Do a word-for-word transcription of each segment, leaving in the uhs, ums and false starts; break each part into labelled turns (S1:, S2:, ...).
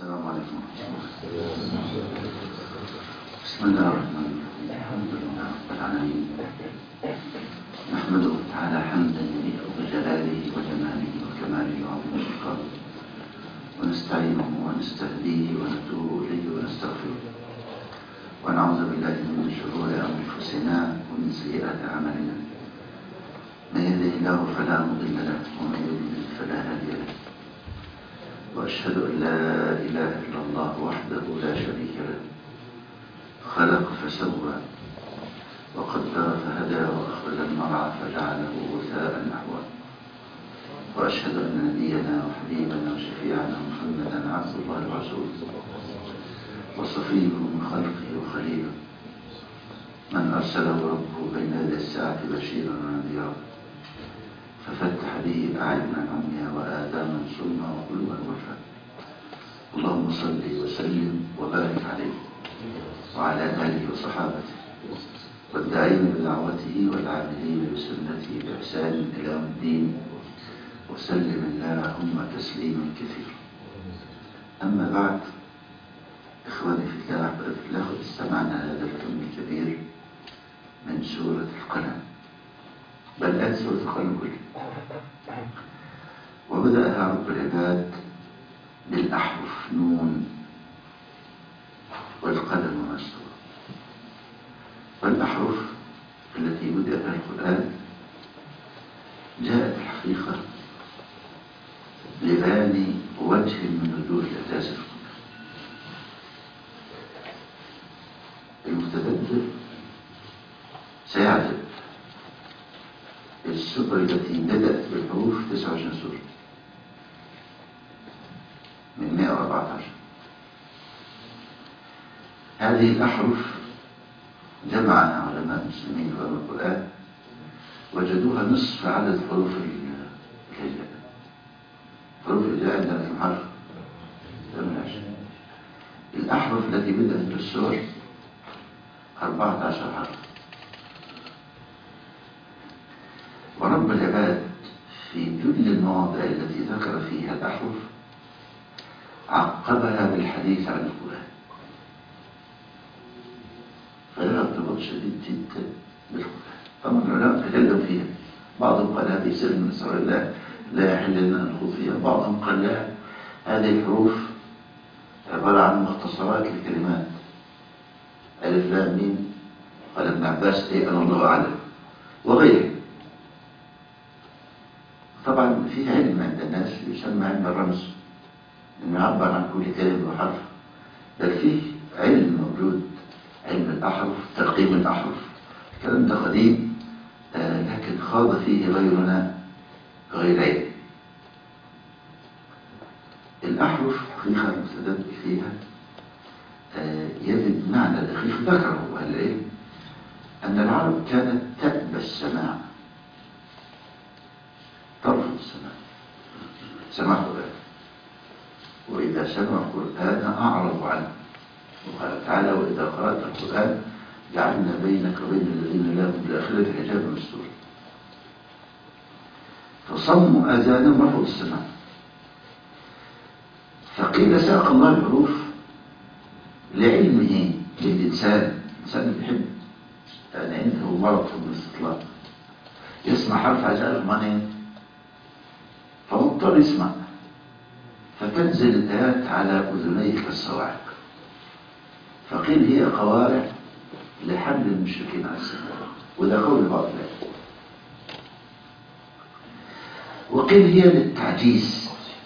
S1: السلام عليكم ورحمة الله. بسم الله الرحمن الرحيم. الحمد لله رب العالمين، نحمده تعالى حمدا يليق بجلاله وجماله وكماله وعظيم سلطانه، ونستعينه ونستهديه ونتوب إليه ونستغفره، ونعوذ بالله من شرور أنفسنا ومن سيئات أعمالنا. من يهده الله فلا مضل له ومن يضلل فلا هادي له، وأشهد أن لا إله إلا الله وحده لا شريك له، خلق فسوى وقدر فهدى وأخرج المرعى فجعله غثاء نحوا. وأشهد أن نبينا وحبيبنا وشفيعنا محمدا عبد الله ورسوله وصفيه من خلقه وخليله، من أرسله ربه بين يدي الساعة بشيرا ونذيرا، ففتح به أعينا عميا وآذانا صما وقلوبا غلفا. اللهم صل وسلم وبارك عليه وعلى آله وصحابته والداعين بدعوته والعاملين بسنته بإحسان إلى يوم الدين، وسلم اللهم تسليما كثيرا. أما بعد، إخواني في الله أحبابي في الله، استمعنا هذا الكم الكبير من سورة القلم، بل آيات سورة القلم كلها، وبدأها رب العباد بالأحرف نون والقلم وما سطر. والأحرف التي بدأ بها القرآن جاءت الحقيقة لبيان وجه من وجوه الأساس في القرآن. المتدبر سيعجب، السورة التي بدأت بالحروف تسعة وعشرين سورة من مئة وأربعة عشر. هذه الأحرف جمعها علماء المسلمين في القرآن، وجدوها نصف عدد حروف الهجاء. حروف الهجاء عندنا كم حرف؟ ثمانية عشر. الأحرف التي بدأت بالسور أربعة عشر حرف. ورب العباد في كل المواضع التي ذكر فيها الأحرف عقبها بالحديث عن القرآن، فلها ارتباط شديد جدا بالقرآن. طبعا العلماء تكلم فيها، بعضهم قال هذه سر من اسرار الله لا يحل لنا الخوض فيها، بعضهم قال لا، هذه الحروف عبارة عن مختصرات لكلمات ألف لام ميم. قال ابن عباس ايه أنا الله أعلم وغيره. طبعا في علم عند الناس يسمى علم الرمز، انه يعبر عن كل كلمة وحرف، بل فيه علم موجود، علم الأحرف، ترقيم الأحرف. الكلام ده قديم، آه لكن خاض فيه غيرنا غير علم. الأحرف حقيقة المتدبر فيها آه يجد معنى دقيق ذكره أهل العلم، أن العرب كانت تأبى السماع، ترفض السماع، سماع القرآن، وإذا سمعوا القرآن أعرضوا عنه. وقال تعالى وإذا قرأت القرآن جعلنا بينك وبين الذين لا هم بالآخرة حجابا مستورا. فصموا آذانهم رفضوا السماع. فقيل ساق الله الحروف لعلمه للإنسان، الإنسان بيحب، يعني عنده مرض في الاستطلاق، يسمع حرف عايز يعرف معناه، فمضطر يسمع، فتنزل الآيات على أذنيه كالصواعق. فقيل هي قوارع لحمل المشركين على السماء، وده قول بعض العلماء. وقيل هي للتعجيز،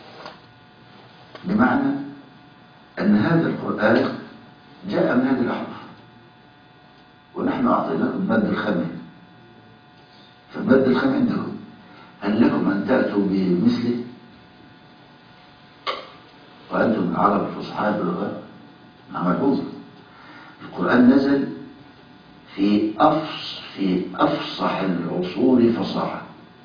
S1: بمعنى أن هذا القرآن جاء من هذه الأحرف، ونحن أعطيناكم مد الخم، فالمد الخم عندكم، هل لكم أن تأتوا بمثله وأنتم من عرب الفصحاء باللغة؟ ملحوظة. القرآن نزل في أفصح في أفصح العصور فصاحة،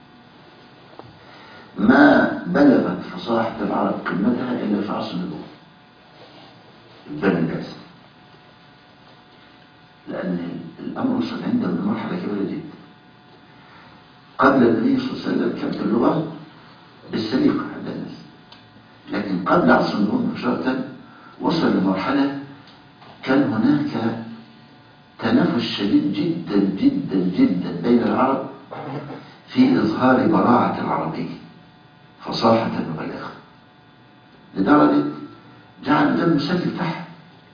S1: ما بلغت فصاحة العرب قمتها إلا في عصر النبوة بني الناس، لأن الأمر وصل عندهم لمرحلة كبيرة جدا. قبل النبي صلى الله عليه وسلم كانت اللغة بالسليقة عند الناس، لكن قبل عصر النبوة مباشرة وصل لمرحلة كان هناك تنافس شديد جدا جدا جدا بين العرب في إظهار براعة العربية فصاحة وبلاغة، لدرجة جعل ده المسلي بتاعها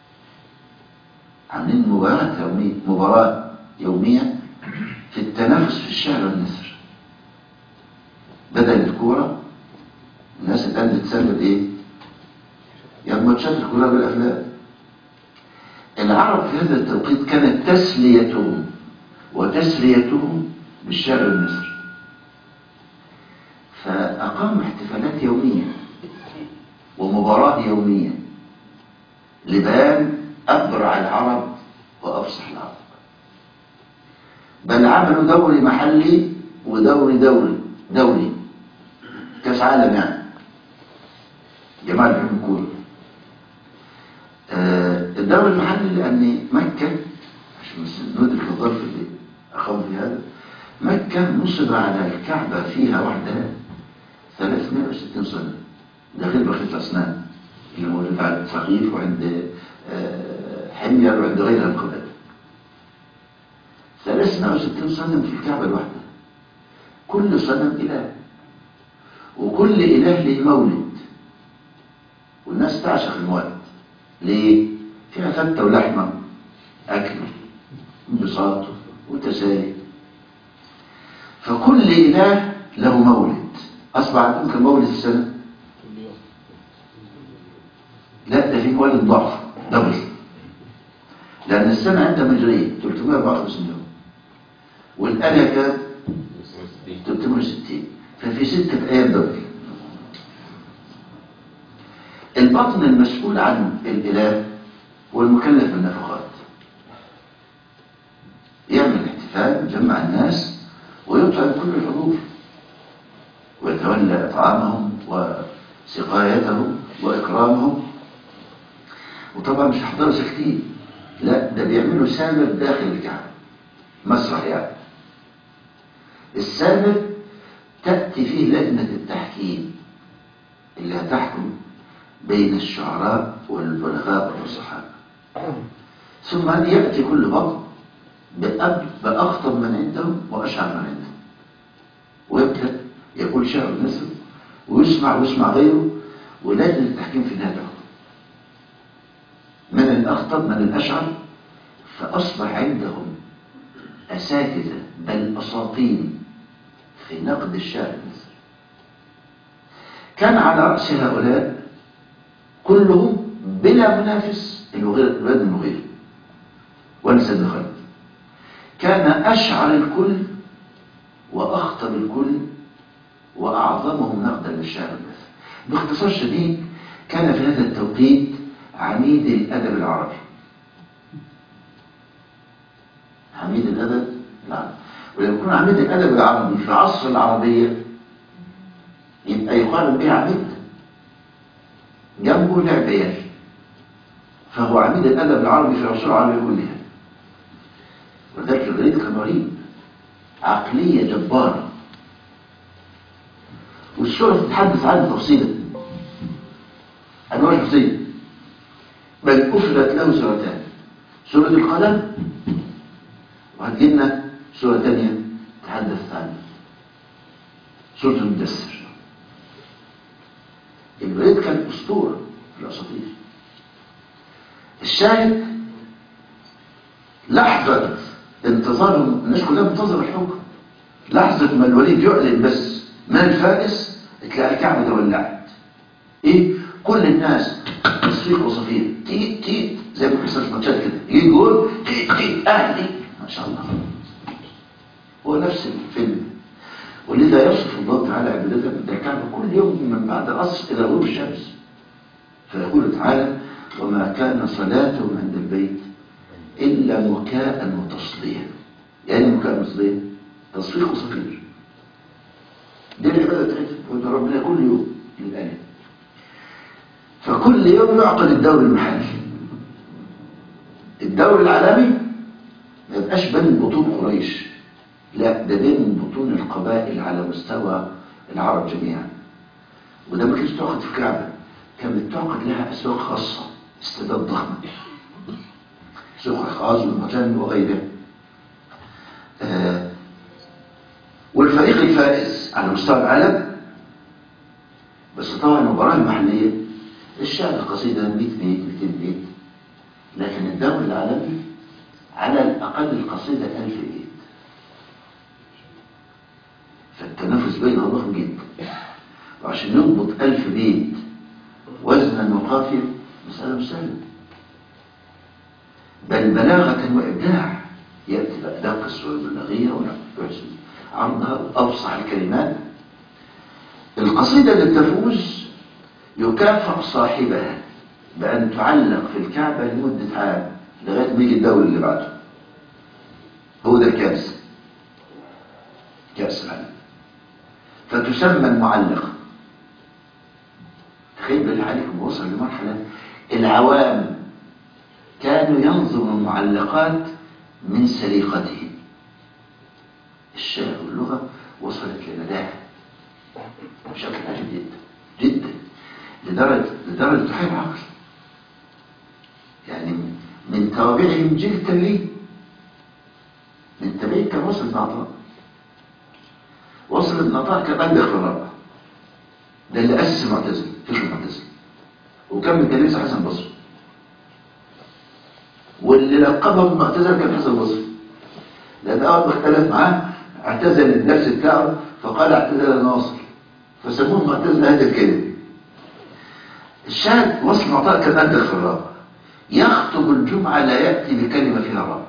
S1: عاملين مباراة يومية مباراة يومية في التنافس في الشعر والنثر. بدل الكورة الناس الآن بتسلل إيه؟ يعني ماتشات الكورة بالأفلام. العرب في هذا التوقيت كانت تسليتهم وتسليتهم بالشعر والنثر، فأقام احتفالات يومية ومباراة يومية لبيان أبرع العرب وأفصح العرب، بل عملوا دوري محلي ودوري دوري دوري كاس عالم يعني جماعة بيحبوا الكورة. آه الدوري المحلي لأن مكة عشان ندرك الظرف اللي أخاف في هذا، مكة نصب على الكعبة فيها وحدها ثلاثمائة وستين سنة، ده غير بقية الأصنام اللي موجودة عند ثقيف وعند آه حمير وعند غيرها القبائل. ثلاثمائة وستين صنم في الكعبة الواحدة، كل صنم إله، وكل إله له مولد، والناس تعشق المولد. ليه؟ فيها فتة ولحمة أكل انبساط وتسالي، فكل إله له مولد. أصبح عندهم كمولد السنة؟ لا، ده في مولد ضعف دبل، لأن السنة عندها مجرية ثلاثمائة وأربعة وخمسين يوم، والآن كام؟ ثلاثمائة وستين، ففي ستة أيام دبل. البطن المسؤول عن الإله والمكلف بالنفقات يعمل احتفال يجمع الناس ويطعم كل الحضور ويتولى إطعامهم وسقايتهم وإكرامهم. وطبعا مش هيحضروا ساكتين، لا، ده بيعملوا سامر داخل الكعبة، مسرح يعني. السامر تأتي فيه لجنة التحكيم اللي هتحكم بين الشعراء والبلغاء والفصحاء، ثم يأتي كل بطن بأخطب من عندهم وأشعر من عندهم، ويبدأ يقول شعر النثر ويسمع ويسمع غيره، ولجنة التحكيم في نهاية الحكم من الأخطب من الأشعر. فأصبح عندهم أساتذة بل أساطين في نقد الشعر النثر. كان على رأس هؤلاء كلهم بلا منافس الولد بن المغيرة ونسى بن خالد، كان أشعر الكل وأخطب الكل وأعظمهم نقدا للشعر النثر. باختصار شديد، كان في هذا التوقيت عميد الأدب العربي، عميد الأدب العربي. ولما يكون عميد الأدب العربي في عصر العربية يبقى يقال به عميد، جنبه لعب عيال، فهو عميد الأدب العربي في عصور العربية كلها. ولذلك الغريب كان رهيب، عقلية جبارة، والسورة تتحدث عنه تفصيلا أنواع شخصية، بل أفردت له سورتان، سورة القلم وهتجينا سورة تانية تحدث عنه، سورة المدثر. الوليد كان أسطورة في الأساطير. الشاهد لحظة انتظارهم، الناس كلها بتنتظر الحكم، لحظة ما الوليد يعلن بس من الفائز تلاقي الكعبة ولعت. ايه؟ كل الناس تصفيق وصفير، تيت تيت زي ما بيحصل في ماتشات كده، يجي جول تيت تيت اهلي ما شاء الله. هو نفس الفيلم. ولذا يصف الله تعالى عبادته بالكعبة كل يوم من بعد العصر إلى غروب الشمس، فيقول تعالى: وما كان صلاتهم عند البيت إلا مكاء وتصديا. يعني مكاء وتصديا تصفيق وصفير، دي العبادة بتاعتهم وانت ربنا كل يوم للآية. فكل يوم يعقد الدوري المحلي، الدوري العالمي ما يبقاش بين بطون قريش، لا، ده بين بطون القبائل على مستوى العرب جميعا. وده ما كانش تعقد في الكعبة، كانت تعقد لها أسواق خاصة استعداد ضخمة، سوق الخاص والمجن وغيره. آه والفريق الفائز على مستوى العالم، بس طبعا المباراة المحلية الشعب القصيدة مئة بيت مئتين بيت، لكن الدوري العالمي على الأقل القصيدة ألف بيت، فالتنافس بينها ضخم جدا. وعشان يضبط ألف بيت وزنا وقافية مسألة مش سهلة، بل بلاغة وإبداع. يأتي بأداء قصة البلاغية ويحسن عرضها وأفصح الكلمات. القصيدة اللي تفوز يكافئ صاحبها بأن تعلق في الكعبة لمدة عام لغاية ما يجي الدوري اللي بعده. هو ده الكأس، كأس العالم، فتسمى المعلقة. تخيل بالله عليكم وصل لمرحلة العوام كانوا ينظروا المعلقات من سليقتهم. الشعر واللغة وصلت لمداها بشكل عجيب جدا جدا، لدرجة لدرجة تحير العقل. يعني من توابعهم جيل التابعين، من التابعين كان وصل ابن عطاء. وصل ابن عطاء كان أنبغ الرابع، ده اللي أسس المعتزلة، فقه المعتزلة، وكان من تلاميذ حسن البصري، واللي لقبه المعتزلة كان حسن البصري، لأن أول ما اختلف معاه اعتزل الدرس بتاعه فقال اعتزل الناصر، فسموه المعتزلة هذا الكلمة. الشاهد وصل عطاء كان أنبغ في الرابع، يخطب الجمعة لا يأتي بكلمة فيها رابع،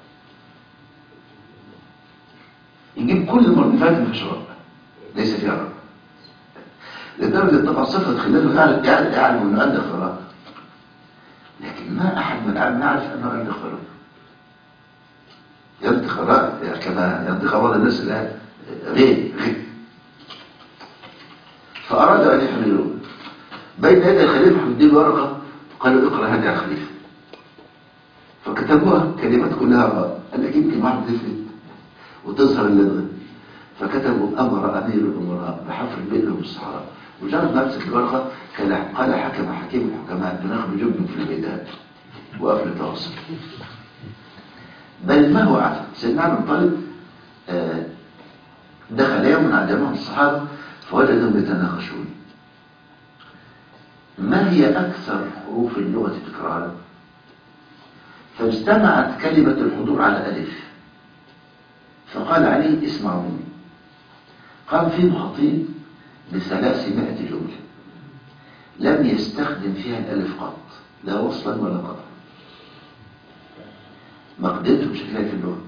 S1: يجيب كل المؤلفات من الشراب ليس فيها رابع، لدرجة طبعا صفة خلاله فعلا يعني يعلم أنه أنبغ في الرابع، لكن ما أحد من العالم يعرف أنه أنبغ في الرابع. ينطق الرابع كما ينطق بعض الناس الآن غير غير. فأرادوا أن يحملوه بين يدي الخليفة، حمدين ورقة قالوا اقرأ هذه يا خليفة، فكتبوها كلمات كلها راء. قال لك يمكن واحد تفلت وتظهر اللغة، فكتبوا أمر أمير الأمراء بحفر البئر والصحراء. مجرد ما امسك الورقة قال حكم حكيم الحكماء بنخب جبن في الميدان وقفل التواصل. بل ما هو عفوا سيدنا علي بن طالب دخل يوم على جماعة الصحابة فوجدهم يتناقشون ما هي أكثر حروف اللغة تكرارا، فاجتمعت كلمة الحضور على ألف، فقال علي اسمعوا مني. قام فيه خطيب بثلاثمائة جملة لم يستخدم فيها الألف قط، لا وصلا ولا قطعا، مقدرته بشكلها في اللغة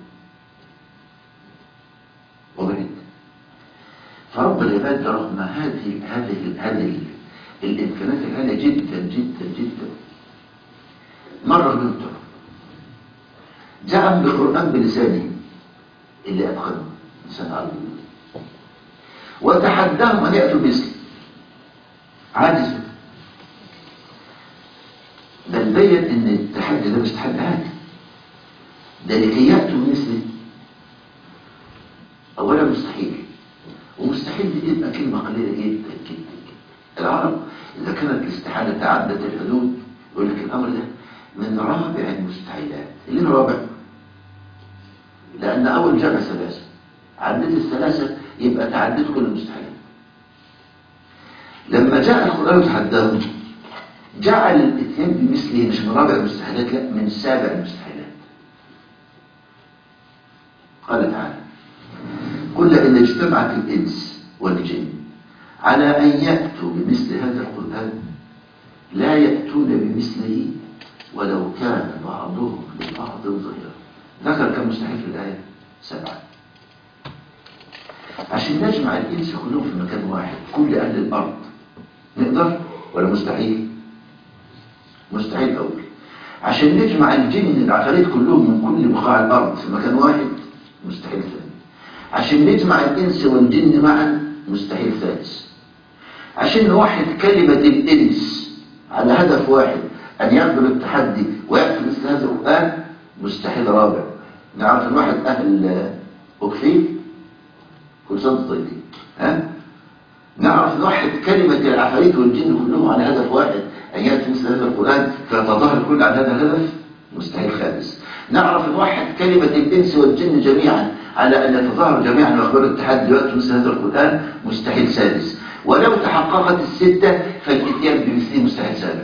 S1: وبعيد. فرب العباد رغم هذه هذه هذه الامكانات العاليه جدا جدا جدا مره من الطرق جاء بالقران بلسانه اللي اتقنه لسان عربي، وتحداهم ان ياتوا مثله عاجز. بل بين ان التحدي ده مش تحدي عادي، ده لكي ياتوا مثله اولا مستحيل، ومستحيل دي تبقى كلمه قليله جدا جدا جدا. العرب اذا كانت الاستحاله تعدت الحدود يقول لك الامر ده من رابع المستحيلات. ليه رابع؟ لان اول جمع ثلاثه، عدت الثلاثه يبقى تعدت كل المستحيلات. لما جاء القران وتحداهم جعل الاثنين بمثله، مش من رابع المستحيلات، لا من سابع المستحيلات. قال تعالى قل إن اجتمعت الإنس والجن على أن يأتوا بمثل هذا القرآن لا يأتون بمثله ولو كان بعضهم لبعض ظهيرا. ذكر كم مستحيل في الآية؟ سبعة. عشان نجمع الإنس كلهم في مكان واحد كل أهل الأرض نقدر ولا مستحيل؟ مستحيل أول. عشان نجمع الجن العفاريت كلهم من كل بقاع الأرض في مكان واحد مستحيل ثاني. عشان نجمع الإنس والجن معا مستحيل ثالث. عشان نوحد كلمة الإنس على هدف واحد أن يقبل التحدي ويأتي مثل هذا القرآن مستحيل رابع. نعرف أن واحد أهل أكفيل كل سنة طيبين، ها؟ نعرف نوحد كلمة العفاريت والجن كلهم على هدف واحد أن يأتي مثل هذا القرآن في يتظاهر كل أعداد الهدف مستحيل خامس. نعرف نوحد كلمة الإنس والجن جميعا على أن يتظاهروا جميعا وأخبار الاتحاد دلوقتي مثل هذا القرآن مستحيل سادس. ولو تحققت الستة فالإتيان بمثله مستحيل سابع.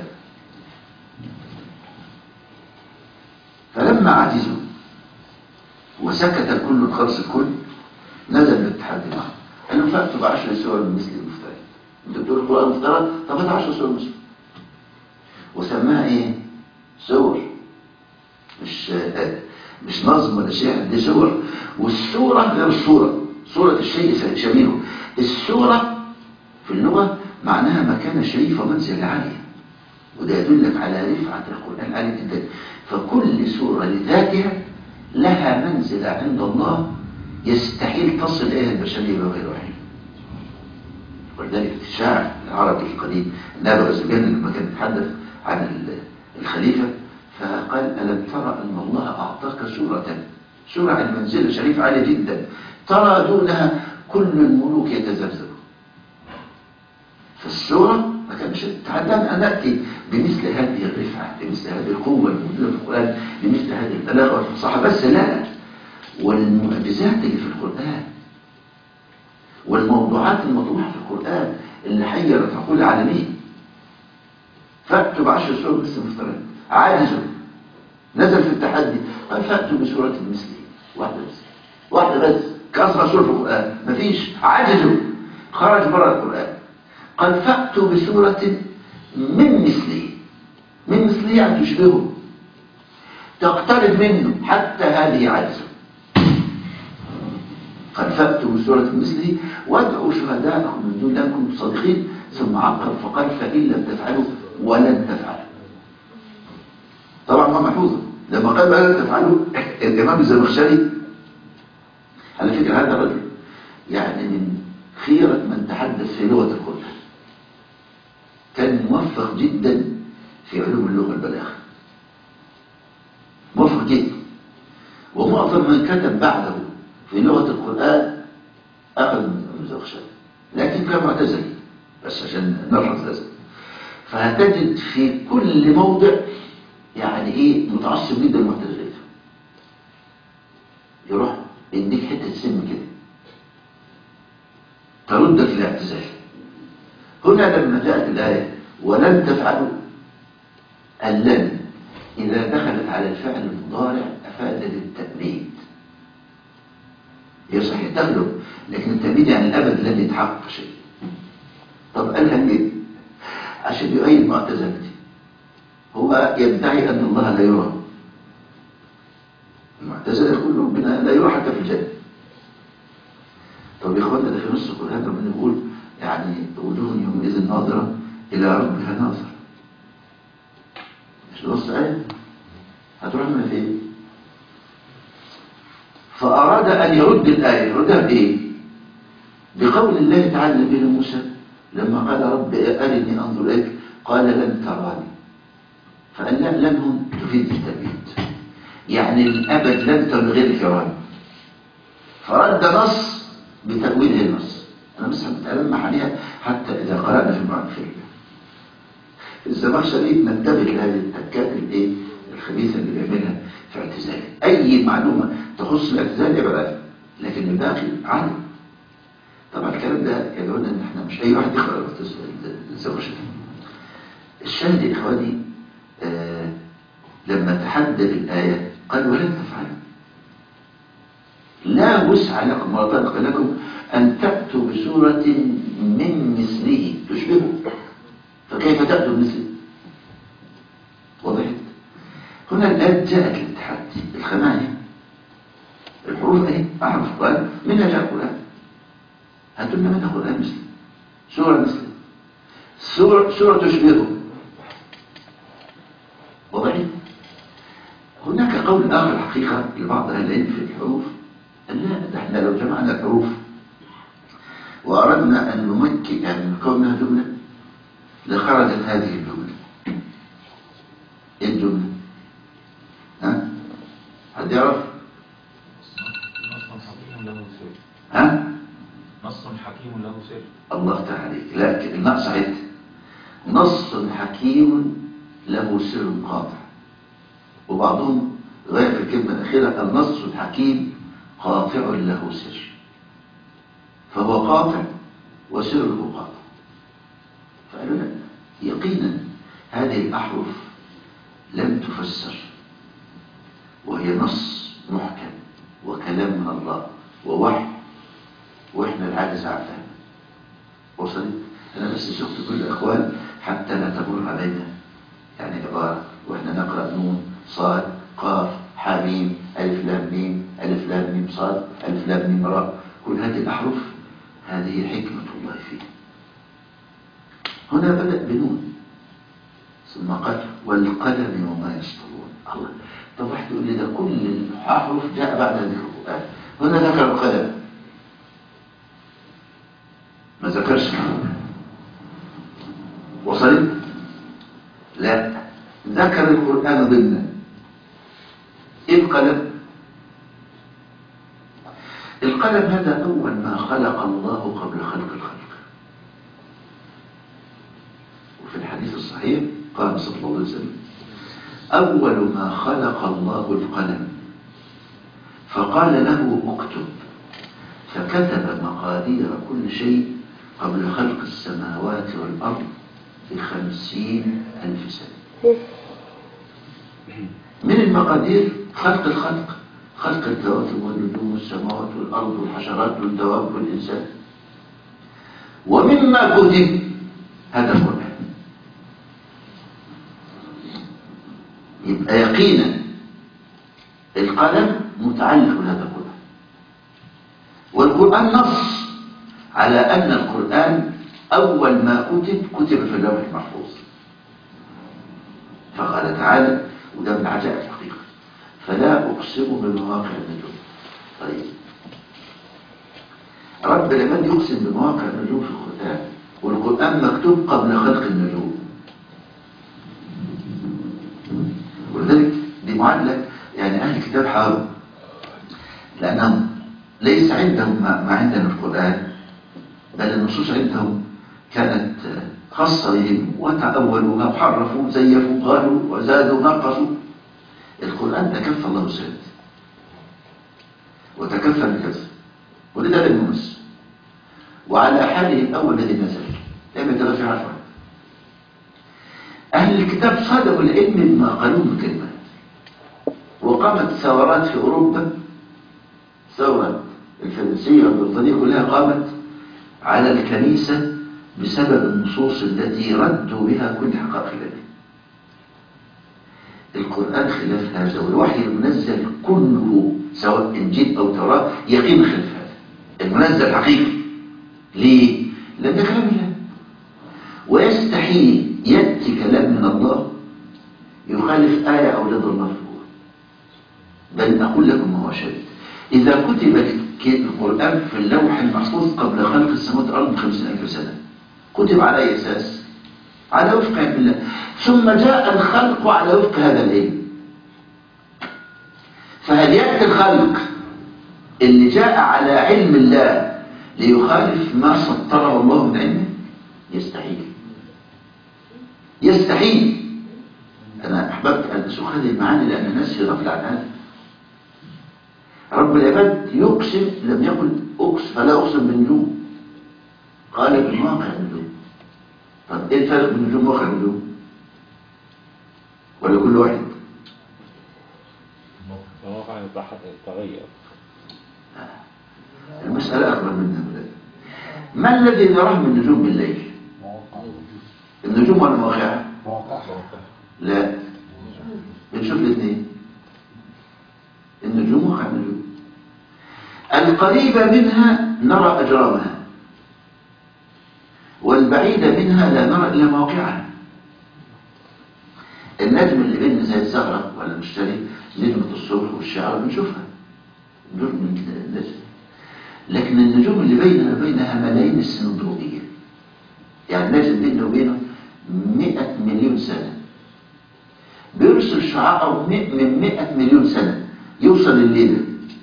S1: فلما عجزوا وسكت الكل خلص الكل نزل الاتحاد معه قال لهم فأتوا بعشر سور من مثل المفترض. انت بتقول القرآن مفترض، طب هات عشر سور مثله. وسماها ايه؟ سور، مش مش نظم ولا شيء، دي سور. والسورة غير الصورة، صورة الشيء شبيهه. السورة في اللغة معناها مكانة شريفة ومنزلة عالية، وده يدلك على رفعة القرآن عالية جدا. فكل سورة لذاتها لها منزلة عند الله يستحيل تصل إليها البشرية بغير وحي. ولذلك الشاعر العربي القديم نابغة زبيان لما كان يتحدث عن الخليفة فقال ألم ترى أن الله أعطاك سورة سورة عن منزلة شريفة عالية جدا ترى دونها كل الملوك يتذبذب. فالسورة ما كانش تحدثنا أن نأتي بمثل هذه الرفعة، بمثل هذه القوة الموجودة في القرآن، بمثل هذه البلاغة والفصاحة بس، لا، والمعجزات اللي في القرآن والموضوعات المطروحة في القرآن اللي حيرت عقول العالمين. فأتوا بعشر سور بس مفترض، عاجزوا، نزل في التحدي قال فأتوا بسورة مثله، واحدة بس، واحدة بس كأسرع سورة في القرآن، مفيش، عاجزوا، خرج برا القرآن. قال فأتوا بسورة من مثله، من مثله يعني تشبهه، تقترب منه، حتى هذه عاجزة. قال فأتوا بسورة مثله وادعوا شهداءكم من دون الله إن كنتم صادقين، ثم عقب فقال فإن لم تفعلوا ولن تفعلوا. طبعا ما محفوظة لما قال ولن تفعلوا. الإمام الزمخشري على فكرة هذا الرجل يعني من خيرة من تحدث في لغة القرآن، كان موفق جدا في علوم اللغة البلاغة، موفق جدا. ومعظم من كتب بعده في لغة القرآن أخذ من الزمخشري، لكن كان معتزلي بس عشان نلحظ لازم. فهتجد في كل موضع يعني ايه متعصب جدا المعتزلة، يروح يديك حتة سم كده تردك للاعتزال. هنا لما جاءت الآية ولن تفعلوا، اللن إذا دخلت على الفعل المضارع أفاد للتأبيد. هي صحيح تغلب، لكن التأبيد يعني الأبد لن يتحقق شيء. طب قالها ليه؟ عشان يؤيد معتزلتي. هو يدعي أن الله لا يرى، المعتزلة يقول ربنا لا يرى حتى في الجنة. طب يا اخوانا ده في نص القرآن ربنا يقول يعني وجوه يومئذ ناظرة إلى ربها ناظر، مش نص آية؟ هتروح من فين؟ فأراد أن يرد الآية، يردها بإيه؟ بقول الله تعالى لنبينا موسى لما قال رب أرني أنظر إليك قال لن تراني. فقال لا، لن تفيد التأبيد، يعني الأبد لن تلغي يراني. فرد نص بتأويله النص. أنا بس بتألمح عليها حتى إذا قرأنا في المعرفة. الزمخشري ننتبه لهذه التكات الايه الخبيثة اللي بيعملها في اعتزاله. أي معلومة تخص الاعتزال يبقى عارف، لكن الباقي عالم. طبعا الكلام ده يدعونا ان احنا مش اي واحد يقرأ الزمخشري. الشاهد يا اخواني آه لما تحدد الآية قال ولن تفعلوا، لا وسع لكم ولا طاقة لكم أن تأتوا بسورة من مثله تشبهه، فكيف تأتوا بمثله؟ وضحت؟ هنا الآن جاءت للتحدي الخمانية، الحروف اهي أحرف القرآن منها جاء القرآن، هاتوا لنا منها قرآن مثله، سورة مثله، سورة, سورة تشبهه. وضحت؟ هناك قول آخر الحقيقة لبعض أهل العلم في الحروف، لا ده احنا لو جمعنا الحروف وأردنا أن نمكن يعني نكونها جملة لخرجت هذه الجملة. ايه الجملة؟ ها؟ حد يعرف؟
S2: نص حكيم له سر.
S1: ها؟
S2: نص حكيم له سر.
S1: الله تعالى عليك. لكن النقص عد نص حكيم له سر قاطع، وبعضهم غير في الكلمة الأخيرة النص الحكيم قاطع له سر، فهو قاطع وسره قاطع. فقالوا لا، يقينا هذه الأحرف لم تفسر، وهي نص محكم وكلام من الله ووحي، وإحنا العاجز عن فهمه. وصلت؟ أنا بس شفت كل الأخوان حتى لا تمر علينا يعني عبارة وإحنا نقرأ نون صاد قاف حاميم ألف لام ميم ألف لام ميم صاد ألف لام ميم راء، كل هذه الأحرف هذه حكمة الله فيها. هنا بدأ بنون ثم قال والقلم وما يسطرون. الله، طب واحد يقول لي ده كل الأحرف جاء بعد ذكر القرآن، هنا ذكر القلم ما ذكرش النون. وصلت؟ لا، ذكر القرآن ضمنا. ايه القلم؟ القلم هذا أول ما خلق الله قبل خلق الخلق. وفي الحديث الصحيح قال صلى الله عليه وسلم أول ما خلق الله القلم فقال له اكتب، فكتب مقادير كل شيء قبل خلق السماوات والأرض بخمسين ألف سنة. من المقادير خلق الخلق، خلق الكواكب والنجوم والسماوات والأرض والحشرات والدواب والإنسان. ومما كتب هذا القرآن. يبقى يقينا القلم متعلق بهذا القرآن، والقرآن نص على أن القرآن أول ما كتب كتب في اللوح المحفوظ. فقال تعالى، وده من عجائب الحقيقة، فلا أقسم بمواقع النجوم. طيب رب العباد يقسم بمواقع النجوم في القرآن، والقرآن مكتوب قبل خلق النجوم. ولذلك دي معادلة يعني أهل الكتاب حاروا، لأنهم ليس عندهم ما عندنا في القرآن، بل النصوص عندهم كانت خاصة بهم وتأولوها وحرفوا زيفوا قالوا وزادوا نقصوا. القرآن تكفى الله سيد وتكفى بكذا، ولذا لم يمس، وعلى حاله الأول الذي نزل لم يتغفر عنه. أهل الكتاب صادقوا العلم بما قالوه من كلمات، وقامت ثورات في أوروبا، ثورة الفرنسية والبريطانية كلها قامت على الكنيسة بسبب النصوص التي ردوا بها كل حقائق الدين. القرآن خلاف هذا، والوحي المنزل كله سواء إنجيل أو توراة يقين خلاف هذا المنزل حقيقي. ليه؟ لأن كلام الله، ويستحيل يأتي كلام من الله يخالف آية أو رضا الله فيه. بل أقول لكم ما هو شديد، إذا كتب القرآن في اللوح المحفوظ قبل خلق السماوات والأرض بخمسين ألف سنة، كتب على أي أساس؟ على وفق علم الله، ثم جاء الخلق على وفق هذا العلم. فهل يأتي الخلق اللي جاء على علم الله ليخالف ما سطره الله من علمه؟ يستحيل يستحيل. أنا أحببت أن أسوق هذه المعاني لأن الناس في غفلة عن هذا. رب العباد يقسم، لم يقل أقسم فلا أقسم بالنجوم، قال بمواقع النجوم. طب إيه الفرق بين النجوم وواقع النجوم؟ ولا كل واحد؟
S3: مواقع تغير.
S1: المسألة أكبر منها ولاد. ما الذي نراه من النجوم بالليل؟ النجوم ولا مواقع؟ لا، بنشوف الاثنين، النجوم وواقع النجوم. القريبة منها نرى أجرامها، والبعيدة منها لا نرى إلا مواقعها. النجم اللي بيننا زي الزهرة ولا المشتري، نجمة الصبح والشعر بنشوفها نجوم من النجم، لكن النجوم اللي بيننا وبينها ملايين السنين الضوئية. يعني النجم بيننا وبينه مئة مليون سنة، بيرسل شعاعه من مئة مليون سنة يوصل الليلة.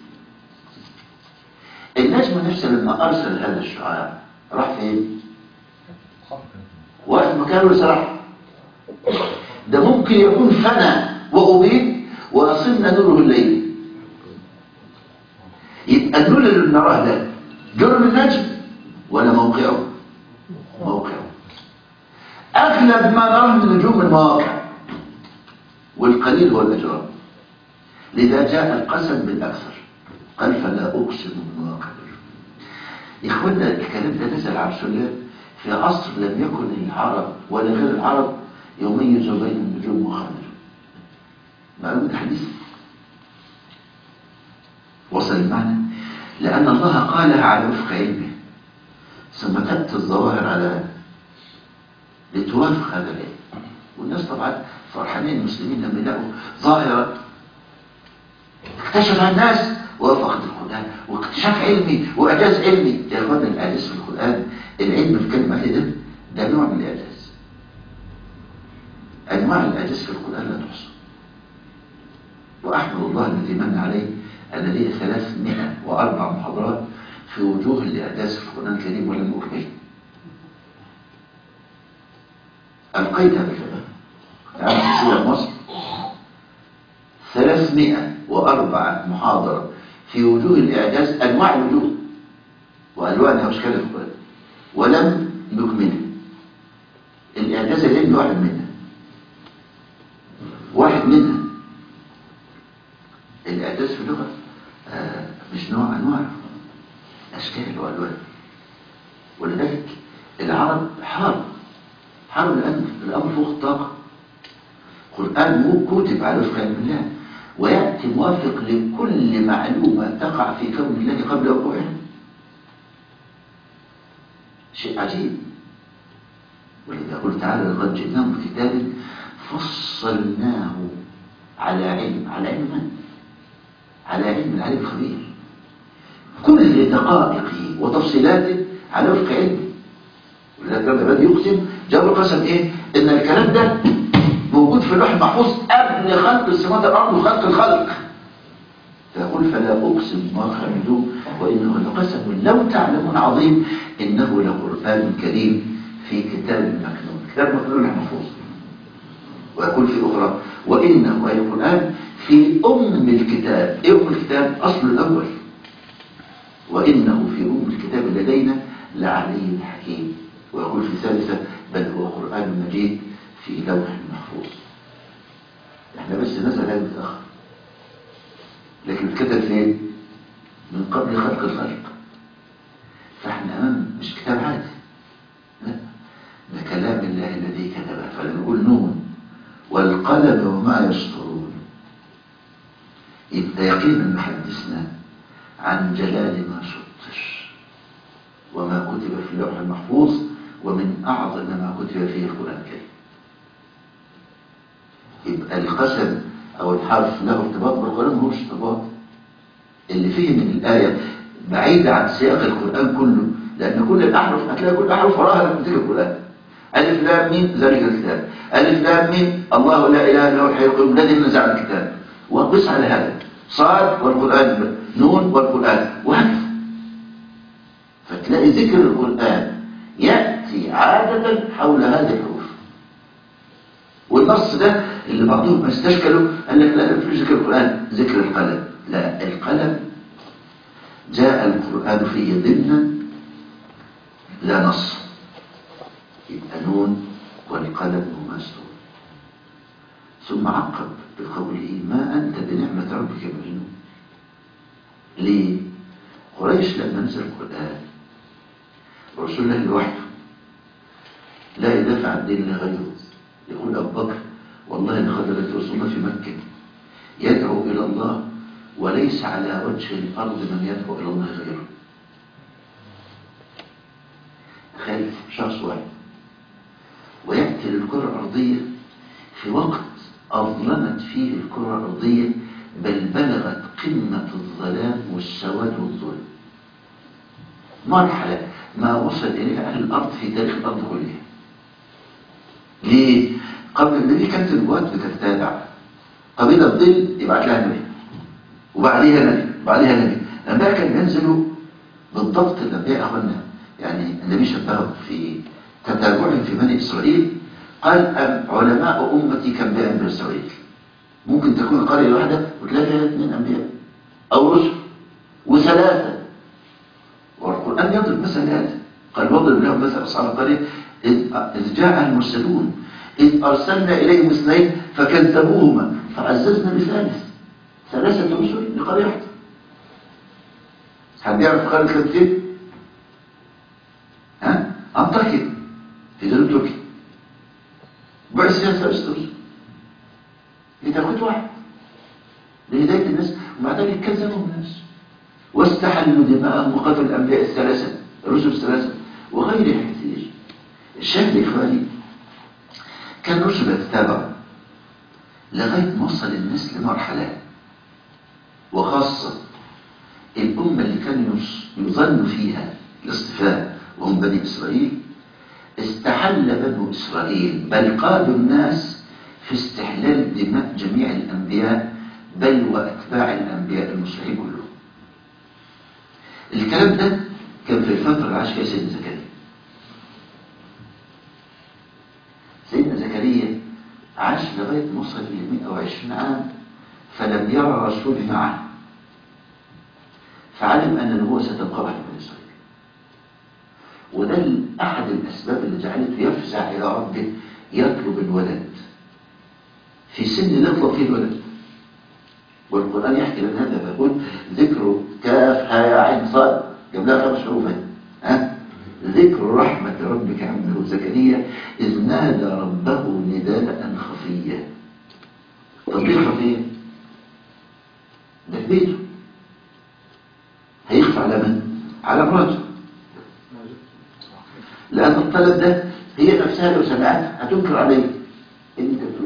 S1: النجم نفسه لما أرسل هذا الشعاع راح فين؟ واقف مكانه ولا سرح؟ ده ممكن يكون فنى وأبيد وأصلنا نوره الليل. يبقى النور اللي بنراه ده جرم النجم ولا موقعه؟ موقعه. أغلب ما نراه من النجوم المواقع، والقليل هو الأجرام. لذا جاء القسم بالأكثر، قال فلا أقسم بمواقع النجوم. يا إخوانا الكلام ده نزل على رسول الله في عصر لم يكن العرب ولا غير العرب يميزوا بين النجوم وخارج. معلومة حديثة وصل المعنى، لأن الله قالها على وفق علمه، ثم تأتي الظواهر على لتوافق هذا العلم. والناس طبعا فرحانين المسلمين لما يلاقوا ظاهرة اكتشفها الناس ووافقت القرآن، واكتشاف علمي واعجاز علمي. يا اخوانا الاعجاز في القرآن، العلم في كلمة عليه ده ده نوع من الاعجاز. انواع الاعجاز في القرآن لا تحصى. واحمد الله الذي من عليه ان لي ثلاثمائة واربع محاضرات في وجوه الاعجاز في القرآن الكريم ولم اكمل. القيتها بالفعل تعالى في سورة مصر ثلاثمائة وأربعة محاضرة في وجوه الإعجاز، أنواع وجوه وألوانها وأشكالها في القرآن، ولم نكمله. الإعجاز العلمي واحد منها واحد منها الإعجاز في اللغة آه مش نوع، أنواع أشكال وألوان. ولذلك العرب حارب حارب الأمر الأمر فوق الطاقة. القرآن كتب على وفق علم الله، ويأتي موافق لكل معلومة تقع في كون الله قبل وقوعها. شيء عجيب. ولذا قل تعالى لقد جئناهم بكتاب فصلناه على علم. على علم من؟ على علم العليم الخبير، كل دقائقه وتفصيلاته على وفق علمه. ولذلك لما بدأ يقسم جاب القسم ايه؟ ان الكلام ده موجود في اللوح المحفوظ قبل خلق السماوات والارض وخلق الخلق. فيقول فلا اقسم بمواقع النجوم وانه لقسم لو تعلمون عظيم انه لقرآن كريم في كتاب مكنون. كتاب مكنون محفوظ. ويقول في اخرى وانه اي القرآن في ام الكتاب. ايه ام الكتاب؟ اصل الاول. وانه في ام الكتاب لدينا لعلي حكيم. ويقول في ثالثة بل هو قرآن مجيد في لوح محفوظ. احنا بس نزل هذا متأخر، لكن الكتاب فين؟ من قبل خلق الخلق. فاحنا امام مش كتاب عادي، لا، ده كلام الله الذي كتبه. فلما نقول نون والقلم وما يسطرون، يبقى يقينا حدثنا عن جلال ما سطر وما كتب في اللوح المحفوظ، ومن اعظم ما كتب فيه القرآن الكريم. يبقى القسم او الحرف له ارتباط بالقرآن، هو ارتباط اللي فيه من الآية بعيدة عن سياق القرآن كله، لأن كل الأحرف هتلاقي كل أحرف وراها لما تيجي القرآن. ألف لام ميم ذلك الكتاب، ألف لام ميم الله لا إله إلا هو الحي القيوم الذي نزل على الكتاب، وقس على هذا صاد والقرآن، نون والقرآن، وهكذا. فتلاقي ذكر القرآن يأتي عادة حول هذه الحروف. والنص ده اللي بعضهم ما استشكلوا قال لك لا مفيش ذكر القرآن، ذكر القلم. لا، القلم جاء القرآن فيه ضمنا لا نص. يبقى نون والقلم وما يسطرون. ثم عقب بقوله ما أنت بنعمة ربك مجنون. ليه؟ قريش لما نزل القرآن رسول الله لوحده لا يدافع عن دين الله غيره. يقول أبو بكر والله لقد رأيت رسول الله في مكة يدعو إلى الله وليس على وجه الأرض من يدعو إلى الله غيره. تخيل شخص واحد ويأتي للكرة الأرضية في وقت أظلمت فيه الكرة الأرضية، بل بلغت قمة الظلام والسواد والظلم، مرحلة ما وصل إليها أهل الأرض في تاريخ الأرض كلها. ليه؟ قبل النبي كانت النبوات بتتابع، قبيلة الظل يبعت لها نبي وبعديها نبي وبعديها نبي. الأنبياء كانوا ينزلوا بالضبط. الأنبياء أخوانا يعني النبي شبههم في تتابعهم في بني إسرائيل قال علماء أمتي كأنبياء بني إسرائيل. ممكن تكون القرية الواحدة وتلاقي فيها اثنين أنبياء أو رسل وثلاثة، والقرآن يضرب مثل هذا. قال واضرب لهم مثل أصحاب القرية إذ جاء المرسلون إذ أرسلنا إليهم اثنين فكذبوهما فعززنا بثالث. ثلاثة رسل لقرية واحدة. حد يعرف قرية كانت فين؟ ها؟ أنطاكيا في جنوب تركيا. بعث فيها ثلاثة رسل لتوقيت واحد لهداية الناس، ومع ذلك كذبوا الناس واستحلوا دماءهم وقتلوا الأنبياء الثلاثة الرسل الثلاثة وغيرها كثير. الشاهد إخواني كان الرسل يتتابعوا لغاية ما وصل الناس لمرحلة، وخاصة الأمة اللي كانوا يظن فيها الاصطفاء وهم بني إسرائيل، استحل بنو إسرائيل بل قادوا الناس في استحلال دماء جميع الأنبياء بل وأتباع الأنبياء المصلحين كلهم. الكلام ده كان في الفترة اللي عاش فيها سيدنا زكريا. سيدنا زكريا عاش لغاية ما وصل إلى مئة وعشرين عام فلم يرى رسول معه، فعلم أن النبوة ستنقضي على بني إسرائيل. وده أحد الأسباب اللي جعلته يفزع إلى ربه يطلب الولد في سن يطلب فيه الولد. والقرآن يحكي لنا هذا فيقول ذكر كاف ها عين صاد جملها خمس حروف. ها ذكر رحمة ربك عبده زكريا إذ نادى ربه نداء خفيا. تطبيق خفيا ده في بيته، هيخفى على من؟ على مراته، لأن الطلب ده هي نفسها لو سمعت هتنكر عليه إن أنت بتقول.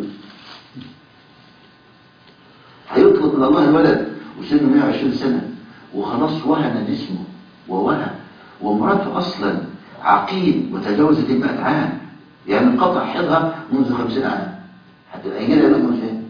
S1: هيطلب من الله الولد وسنه مئة وعشرين سنة وخلاص وهن جسمه ووهن، ومراته أصلا عقيم وتجاوزت المئة عام، يعني انقطع حيضها منذ خمسين عام، حتى الأجيال لهم فين؟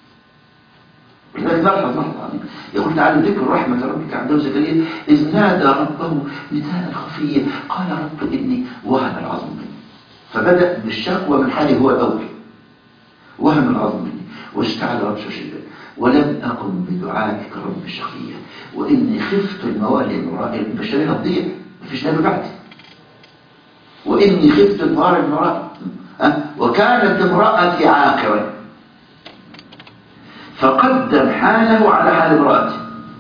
S1: ولذلك نلحظ لحظة عظيمة يقول تعالى ذكر رحمة ربك عبده زكريا إذ نادى ربه نداء خفيا قال رب إني وهن العظم مني. فبدأ بالشكوى من حاله هو الأول، وهن العظم مني واشتعل ربش شيبا ولم أكن بدعائك رب شقيا وإني خفت الموالي المرائي البشرية تضيع مفيش نبي بعدي وإني خفت الموالي المرائي وكانت امرأتي عاقرا فقدم حاله على حال امرأتي.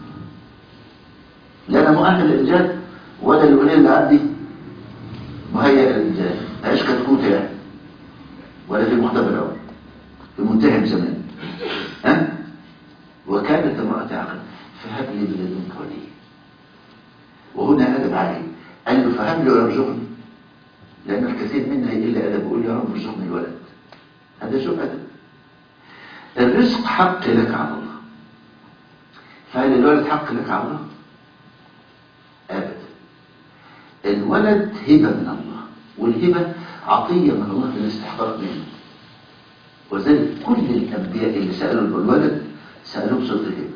S1: لا أنا مؤهل للإنجاب ولا الولي اللي عندي مهيئ للإنجاب، ماهيش كتكوتة يعني ولا في مختبر أول في منتهى زمان. ها وكانت امرأتي عاقرا فهب لي من لدنك وليا. وهنا أدب عليه قال له فهب لي وارزقني، لأن الكثير منا إلا أدب يقول يا رب ارزقني الولد. هذا سوء أدب. الرزق حق لك على الله، فهل الولد حق لك على الله؟ أبدا. الولد هبة من الله، والهبة عطية من الله للاستحقاق منه. وذلك كل الأنبياء اللي سألوا الولد سألوه بصدق الهبة.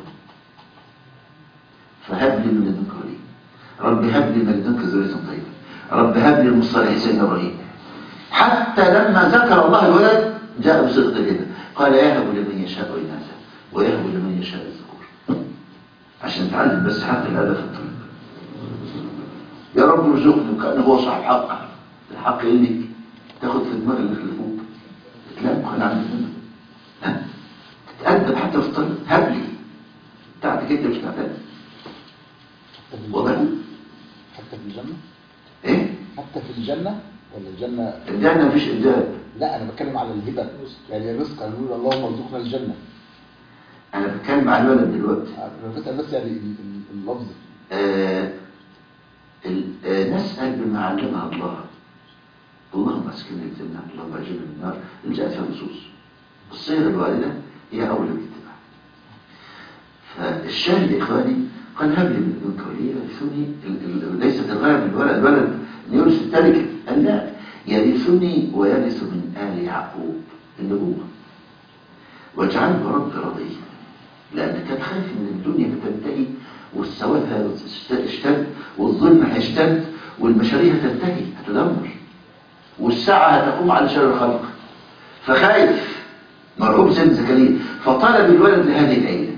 S1: فهب لي من لدنك وليا، رب هب لي من لدنك ذرية طيبة، رب هب لي المصالح سيدنا إبراهيم. حتى لما ذكر الله الولد جاء بصدق الهبة قال يهب لمن يشاء إناثا ويهب لمن يشاء الذكور. عشان نتعلم بس حق الأدب في الطريق. يا رب ارزقني وكأنه هو صاحب حق. الحق اللي تاخد في دماغ اللي خلفوك تلاقي مخل عندك منه. ها تتأدب حتى في الطريق. هب لي بتاعتك انت مش تعتدب. وضعه
S4: حتى في الجنة؟
S1: ايه؟
S4: حتى في الجنة ولا الجنة؟
S1: الجنة مفيش إنجاب.
S4: لا أنا بتكلم على الهبة، يعني الرزق أنا بقول اللهم ارزقنا الجنة.
S1: أنا بتكلم على الولد دلوقتي.
S4: أنا بسأل بس يعني اللفظ.
S1: آه آه نسأل بما علمها الله. اللهم اسكننا الجنة، اللهم اجرنا من النار، اللي جاءت فيها النصوص. الصيغة الواردة هي أولى بالاتباع. فالشاهد يا إخواني قال هب لي من لدنك وليا يرثني، ليست الغاية من الولد، الولد يورث التركة، قال لا يرثني ويرث من آل يعقوب النبوة واجعله رب رضيا. لأن كان خايف من الدنيا بتنتهي والسواد هيشتد والظلم هيشتد والبشرية هتنتهي هتدمر. والساعة هتقوم على شر الخلق، فخايف مرعوب سيدنا زكريا، فطلب الولد لهذه العيلة،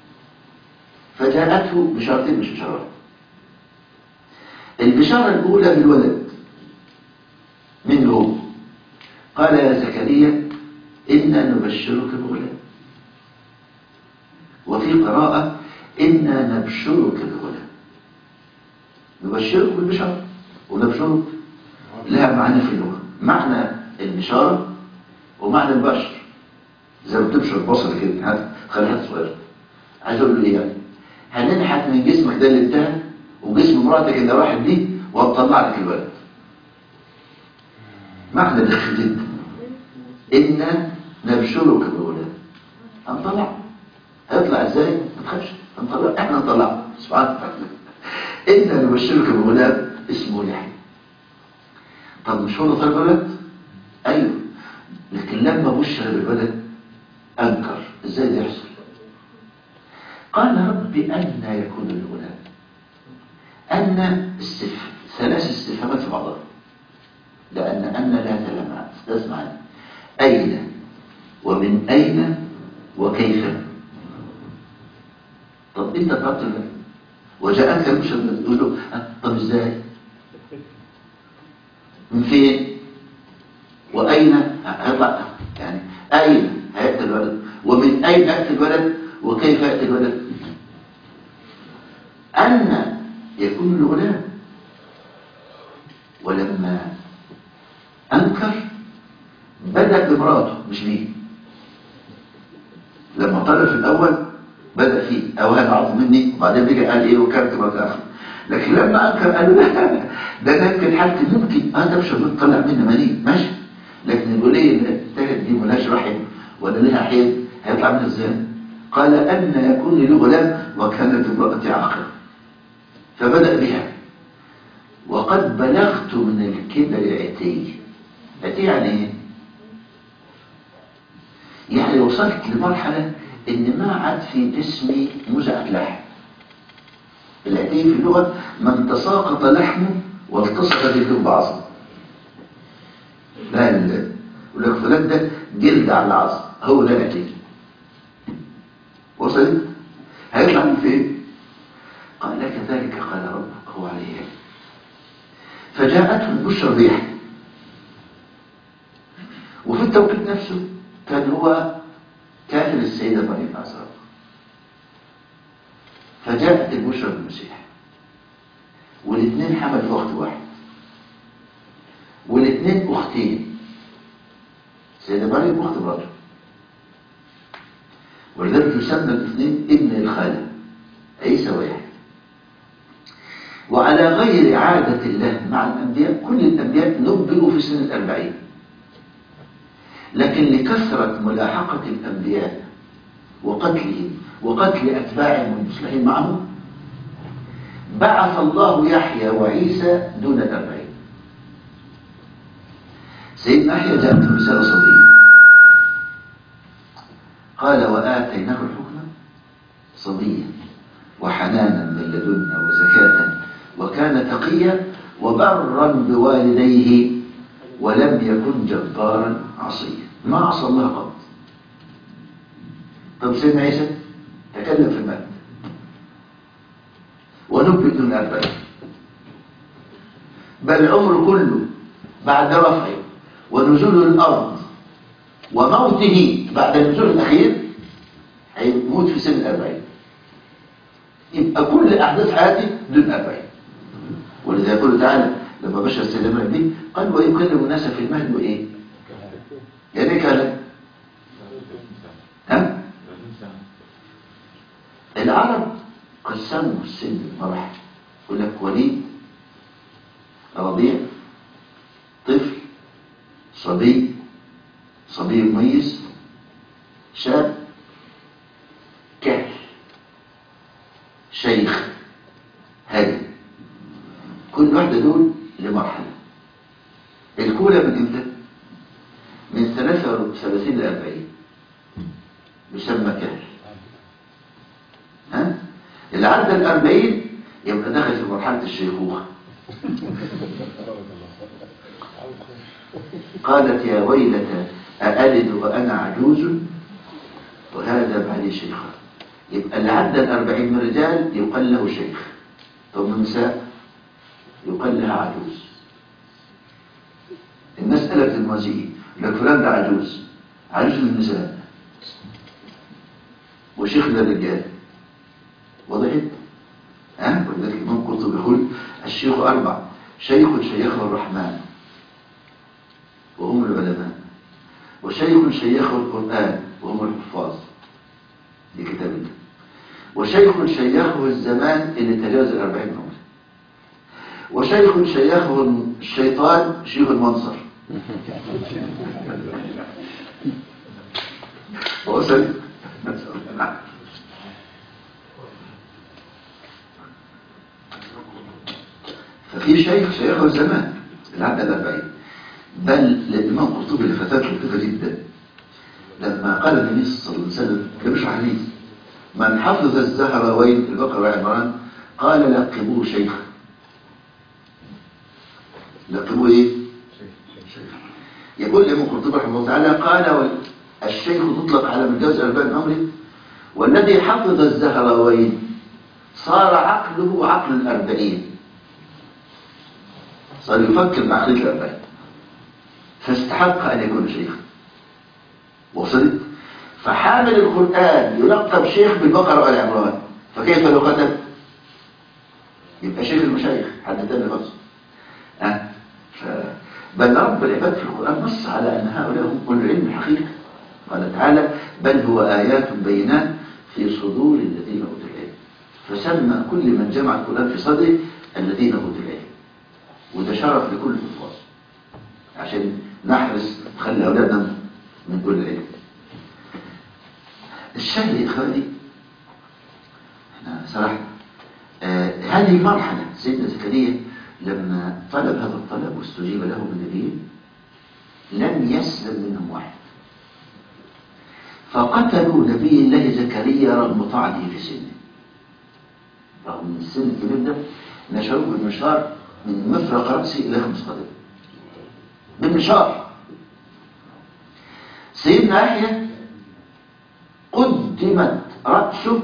S1: فجاءته بشرطين مش بشرط. البشارة الأولى بالولد من هو؟ قال يا زكريا إنا نبشرك بغلام، وفي قراءة إنا نبشرك بغلام. نبشرك بالبشارة ونبشرك لها معنى في اللغة، معنى البشارة ومعنى البشر، زي ما بتبشر بصر كده. هات خلي حد صغير عايز اقول له ايه يعني؟ هننحت من جسمك ده اللي انتهى وجسم مراتك اللي راحت دي وهتطلع لك الولد. معنى داخل جدا إنا نبشرك بغلام. هنطلع، هيطلع ازاي؟ ما تخافش، هنطلع، احنا نطلع سبحان الله. إنا نبشرك بغلام اسمه يحيى. طب مش هو طلب الولد؟ ايوه، لكن لما بشر بالولد انكر. ازاي ده يحصل؟ قال رب أن يكون الغلام. أن استف... ثلاث استفهامات في بعضها، لأن أن لا تلمع تسمع. أين ومن أين وكيف. طب أنت طلبت الولد وجاءك المشهد تقول له طب ازاي؟ من فين؟ وأين هيطلع؟ يعني أين هيأتي الولد؟ ومن أين يأتي الولد؟ وكيف يأتي الولد؟ أن يكون الغلام. ولما أنكر بدأ بمراته مش بيه. لما طلب في الأول بدأ فيه أوهام عظم مني، وبعدين بيجي قال إيه وكانت مرات آخر. لكن لما أنكر قال له لا، ده أنا يمكن حالتي ممكن أنا بشر طلع مني مني ماشي، لكن الولية اللي انتهت دي ملهاش رحم ولا لها حيض هيطلع منها ازاي؟ قال أن يكون لي غلام وكانت امرأتي عاقر. فبدأ بها وقد بلغت من الكبر عتي. عتي يعني ايه؟ يعني وصلت لمرحلة ان ما عاد في جسمي مزعة لحم. العتي في اللغة من تساقط لحمه والتصق جلده بعظم. لا لا، يقول لك فلان ده جلد على العظم، هو ده العتي. وصلت؟ هيطلع من فين؟ قال كذلك قال ربك هو عليه. فجاءته البشرى بيحيى، وفي التوقيت نفسه كان هو كافر السيدة مريم العذراء. فجاءت البشرى بالمسيح، والاثنين حمل في وقت واحد، والاثنين اختين، سيدة مريم اخت الرجل، ولذلك يسمى الاثنين ابن الخالة عيسى ويحيى. وعلى غير عادة الله مع الأنبياء، كل الأنبياء نبئوا في سن الأربعين، لكن لكثرة ملاحقة الأنبياء وقتلهم وقتل أتباعهم والمصلحين معهم بعث الله يحيى وعيسى دون الأربعين. سيدنا يحيى جاءت رسالة صبية، قال وآتيناه الحكم صبيا وحنانا من لدنا وزكاة وكان تقيا وبرا بوالديه ولم يكن جبارا عصيا. ما عصى الله قط. طب سيدنا عيسى تكلم في المهد ونبئ دون أربعين، بل عمره كله بعد رفعه ونزول الأرض وموته بعد النزول الأخير هيموت في سن الأربعين. يبقى كل أحداث حياتي دون أربعين. ولذا يقول تعالى لما بشر السيدة مريم قال ويكلم الناس في المهد وإيه؟ يعني كلام. ها؟ العرب قسموا السن المراحل، يقول لك وليد، رضيع، طفل، صبي، صبي مميز، شاب، كهل، شيخ، هادي. كل واحدة دول لمرحلة. الكولة من امتى؟ من ثلاثة وثلاثين لأربعين يسمى كهل. ها؟ اللي عدى الأربعين يبقى دخل في مرحلة الشيخوخة. قالت يا ويلتى أألد وأنا عجوز وهذا بعلي شيخا. يبقى اللي عدى الأربعين من رجال يقال له شيخ، طب من نساء يقال لها عجوز. المسألة في الموازين لك فلان ده عجوز، عجوز للنساء وشيخ للرجال. وضحت؟ ها؟ ولذلك الإمام قرطبي يقول الشيخ أربع: شيخ شيخه الرحمن وهم العلماء، وشيخ شيخه القرآن وهم الحفاظ لكتاب الله، وشيخ شيخه الزمان اللي تجاوز الأربعين عمر، وشيخ شيخه الشيطان شيخ المنصر. وصل. ففي شيخ شيخه الزمان اللي عدى الأربعين. بل الإمام قرطبي اللي فتاة لطيفة جدا لما قال النبي صلى الله عليه وسلم كبش حديث: من حفظ الزهراوين البقرة وعمران قال لقبوه شيخا. لقبوه ايه؟ يقول الإمام قرطبي رحمه الله تعالى: قال الشيخ تطلق على من جاوز أربعين عمره، والذي حفظ الزهراوين صار عقله عقل الأربعين، صار يفكر بعقلية الأربعين، فاستحق أن يكون شيخا. وصلت؟ فحامل القرآن يلقب شيخ بالبقرة والعمران، فكيف لو كتب؟ يبقى شيخ المشايخ حد تاني خالص. أه؟ ف... بل رب العباد في القرآن نص على أن هؤلاء هم أولو العلم الحقيقي. قال تعالى: بل هو آيات بينات في صدور الذين أوتوا العلم. فسمى كل من جمع القرآن في صدره الذين أوتوا العلم، وده شرف لكل الحفاظ عشان نحرص نخلي أولادنا من كل العلم. الشاهد يا إخواني، احنا صراحة آه هذه المرحلة سيدنا زكريا لما طلب هذا الطلب واستجيب له من نبيه لم يسلم منهم واحد، فقتلوا نبي الله زكريا رغم طعنه في سنه. رغم من السن الكبير ده نشروه بالمشار من مفرق رأسه إلى خمس قدم بالمشار. سيدنا يحيى قدمت رأسه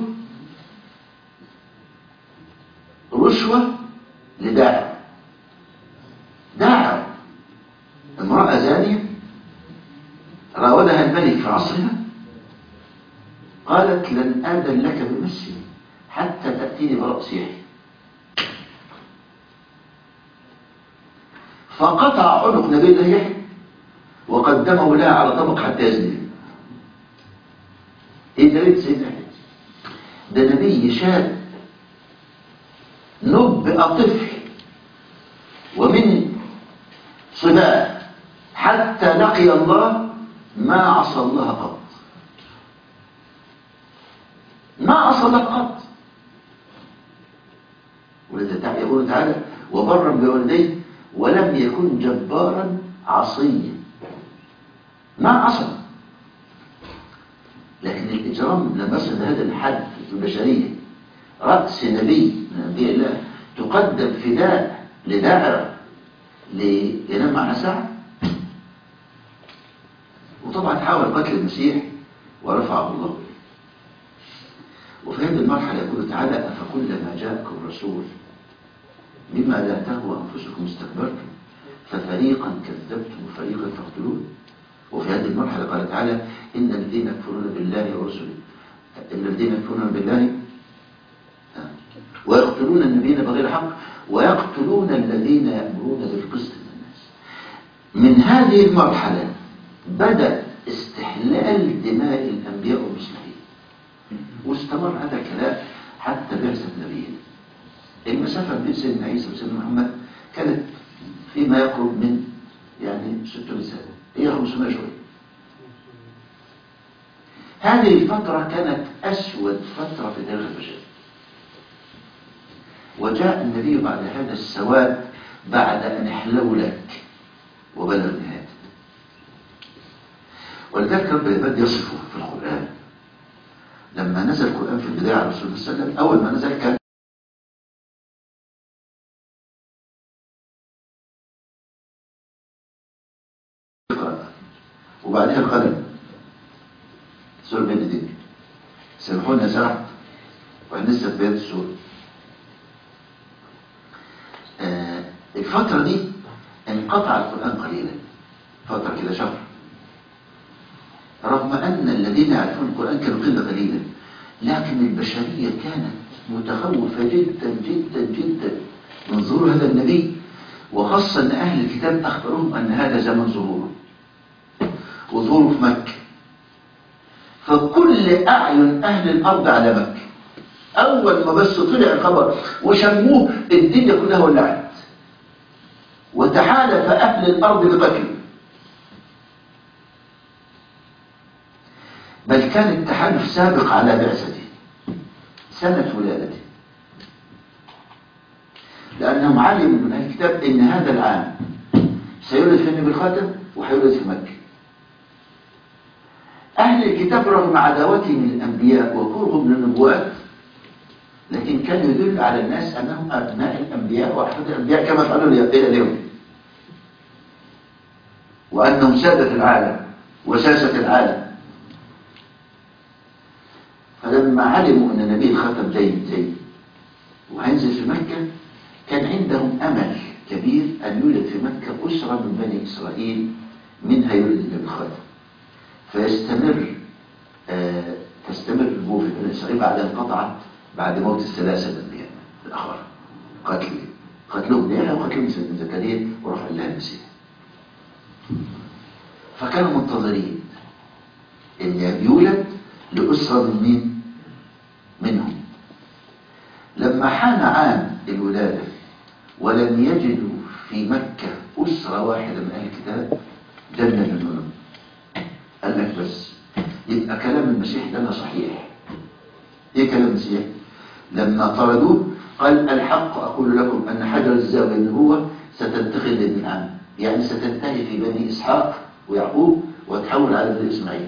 S1: رشوة لداعر. داعر امرأة زانية راودها الملك في عصرها، قالت: لن آذن لك بمسي حتى تأتيني برأس يحيى. فقطع عنق نبي الله يحيى وقدمه لها على طبق حتى يزني. ايه دليل سيدنا يحيى؟ ده نبي شاب نبئ طفل ومن صباه حتى لقي الله ما عصى الله قط، ما عصى الله قط. ولذا يقول تعالى: وبرا بوالديه ولم يكن جبارا عصيا. ما عصى. لكن الإجرام لما يصل هذا الحد في البشرية، رأس نبي من أنبياء الله تقدم فداء لداعرة لينام معها ساعة. وطبعا حاول قتل المسيح ورفعه الله إليه. وفي هذه المرحلة يقول تعالى: أفكلما جاءكم رسول بما لا تهوى أنفسكم استكبرتم ففريقا كذبتم وفريقا تقتلون. وفي هذه المرحلة قال تعالى: إن الذين يكفرون بالله ورسله إن الذين يكفرون بالله ويقتلون النبيين بغير حق ويقتلون الذين يأمرون بالقسط من الناس. من هذه المرحلة بدأ استحلال دماء الأنبياء والمصلحين، واستمر هذا الكلام حتى بعثة نبينا. المسافة بين سيدنا عيسى وسيدنا محمد كانت فيما يقرب من يعني ستمائة سنة، هي خمسمائة شوية. هذه الفترة كانت أسود فترة في تاريخ البشر، وجاء النبي بعد هذا السواد بعد أن احلو لك وبلغ نهايته. ولذلك رب العباد يصفه في القرآن. لما نزل القرآن في البداية على رسول الله صلى الله عليه وسلم، أول ما نزل كان وبعدها القلم سورة بين ايديك سامحوني يا سعد وبعدين لسه في بيت السورة. آه الفترة دي انقطع القرآن قليلا، فترة كده شهر، رغم أن الذين يعرفون القرآن كانوا قلة قليلا، لكن البشرية كانت متخوفة جدا جدا جدا من ظهور هذا النبي، وخاصة أن أهل الكتاب أخبروهم أن هذا زمن ظهوره وظهوره في مكة، فكل أعين أهل الأرض على مكة. أول ما بس طلع الخبر وشموه الدنيا كلها ولعت، وتحالف أهل الأرض لقتله، بل كان التحالف سابق على بعثته سنة ولادته، لأنهم علموا من أهل الكتاب أن هذا العام سيولد في النبي الخاتم وحيولد في مكة. أهل الكتاب رغم عداوتهم للأنبياء وكرههم للنبوات، لكن كان يدل على الناس أنهم أبناء الأنبياء وأحفاد الأنبياء كما فعلوا إلى اليوم، وأنهم سادة العالم وساسة العالم. فلما علموا أن نبي الخاتم جاي جاي وهينزل في مكة، كان عندهم أمل كبير أن يولد في مكة أسرة من بني إسرائيل منها يولد النبي الخاتم، فيستمر آه تستمر النبوة في بني إسرائيل بعد انقطعت بعد موت الثلاثة الأنبياء الآخر، قتل قتلهم ليحيى وقتلهم سيدنا زكريا وروح الله المسيح. فكانوا منتظرين أن يولد لأسرة من مين؟ منهم. لما حان عام الولادة ولم يجدوا في مكة أسرة واحدة من أهل الكتاب جنة منهم، قال لك بس يبقى كلام المسيح لنا صحيح. ايه كلام المسيح؟ لما طردوه قال الحق أقول لكم أن حجر الزاوية النبوة ستنتقل لابن عم، يعني ستنتهي في بني إسحاق ويعقوب وتحول على بني إسماعيل.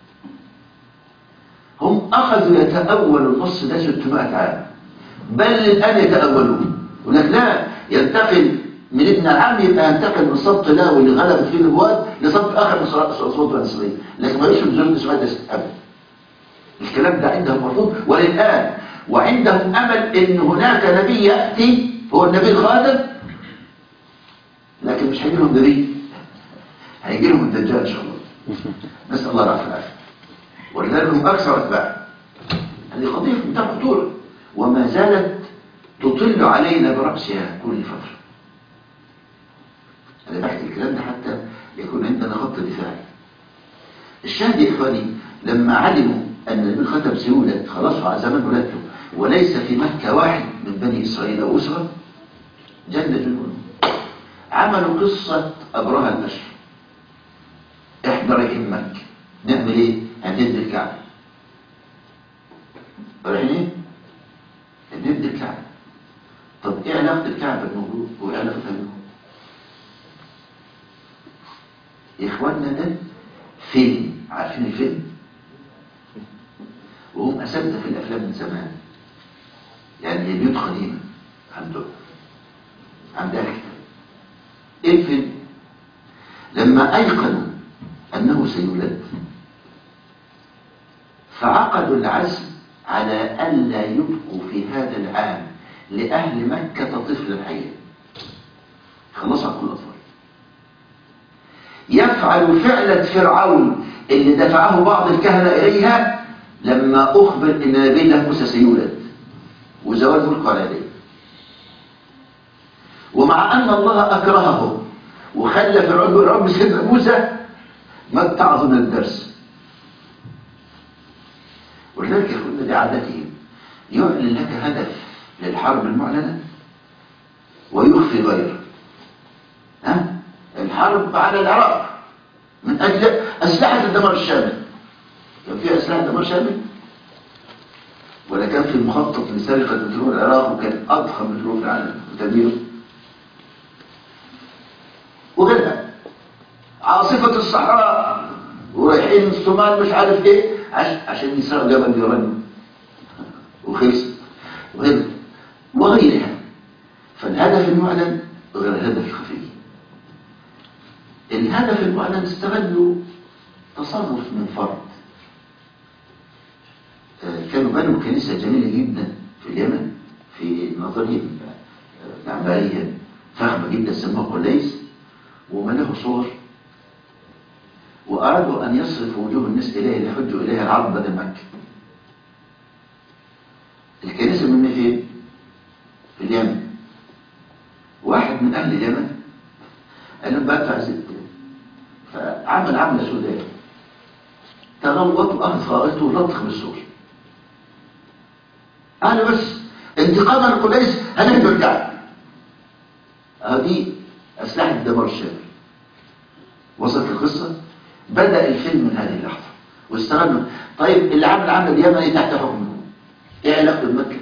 S1: هم أخذوا يتأولوا النص ده ستمائة عام، بل الآن يتأولون يقول لك لا، ينتقل من ابن العم يبقى ينتقل من سبط لاوي اللي غلبت فيه النبوات لسبط آخر من صوت بني إسرائيل، لكن ما يشرب زوج إسماعيل ده أبدا. الكلام ده عندهم مرفوض وللآن، وعندهم أمل إن هناك نبي يأتي هو النبي الخاتم، لكن مش هيجي لهم نبي، هيجي لهم الدجال إن شاء الله، نسأل الله العافية والعافية، ولذلك هم أكثر أتباع. هذه قضية في منتهى الخطورة وما زالت تطل علينا برأسها كل فترة. أنا بحكي الكلام ده حتى يكون عندنا خط دفاعي. الشاهد يا إخواني لما علموا أن النبي الخاتم سيولد خلاص على زمن ولادته وليس في مكة واحد من بني إسرائيل أو أسرة، جنة جنون عملوا قصة أبرهة البشر. إحنا رايحين مكة نعمل إيه؟ هنهد الكعبة. رايحين إيه؟ هنهد الكعبة. طب إيه علاقة الكعبة بالموضوع وإيه علاقتها بالموضوع؟ يا إخواننا ده فيلم، عارفين الفيلم؟ وهم أساتذة في الأفلام من زمان، يعني البيوت قديمة عندهم عندها كتاب. إيه الفيلم؟ لما أيقنوا أنه سيولد فعقدوا العزم على ألا يبقوا في هذا العام لأهل مكة طفلا حيا، خلصوا على كل الأطفال. يفعل فعلة فرعون اللي دفعه بعض الكهنة إليها لما أخبر إن نبينا موسى سيولد وزوال ملكه على يديه، ومع أن الله أكرهه وخلى فرعون يقول رب سيدنا موسى ما اتعظ من الدرس. ولذلك يا أخونا دي عادتهم، يعلن لك هدف للحرب المعلنة ويخفي غيره. ها؟ الحرب على العراق من أجل أسلحة الدمار الشامل. كان في أسلحة دمار شامل ولا كان في مخطط لسرقة بترول العراق وكان أضخم بترول في العالم وتدميره وغيرها. عاصفة الصحراء ورايحين الصومال مش عارف ايه عشان يسرقوا جبل يورانيوم وخلص وغيرها وغيرها. فالهدف المعلن غير الهدف الخفي. الهدف المعلن استغلوا تصرف من فرد. كانوا بنوا كنيسة جميلة جدا في اليمن في نظرية معمارية فخمة جدا سموها قليس، وملاه صور، وأرادوا أن يصرفوا وجوه الناس إليه ليحجوا إليها العرب بدل مكة. الكنيسة من فين؟ في اليمن. واحد من أهل اليمن قال لهم بقى تعزل، فعمل عملة سوداء، تغوط وأخذ خائطه ولطخ بالسور. قالوا بس انتقاما لقديس هنهدم الكعبة. هذه أسلحة دمار الشامل. وصلت القصة، بدأ الفيلم من هذه اللحظة واستغلوا. طيب اللي عمل عمل اليمني تحت حكمه، ايه علاقته بمكة؟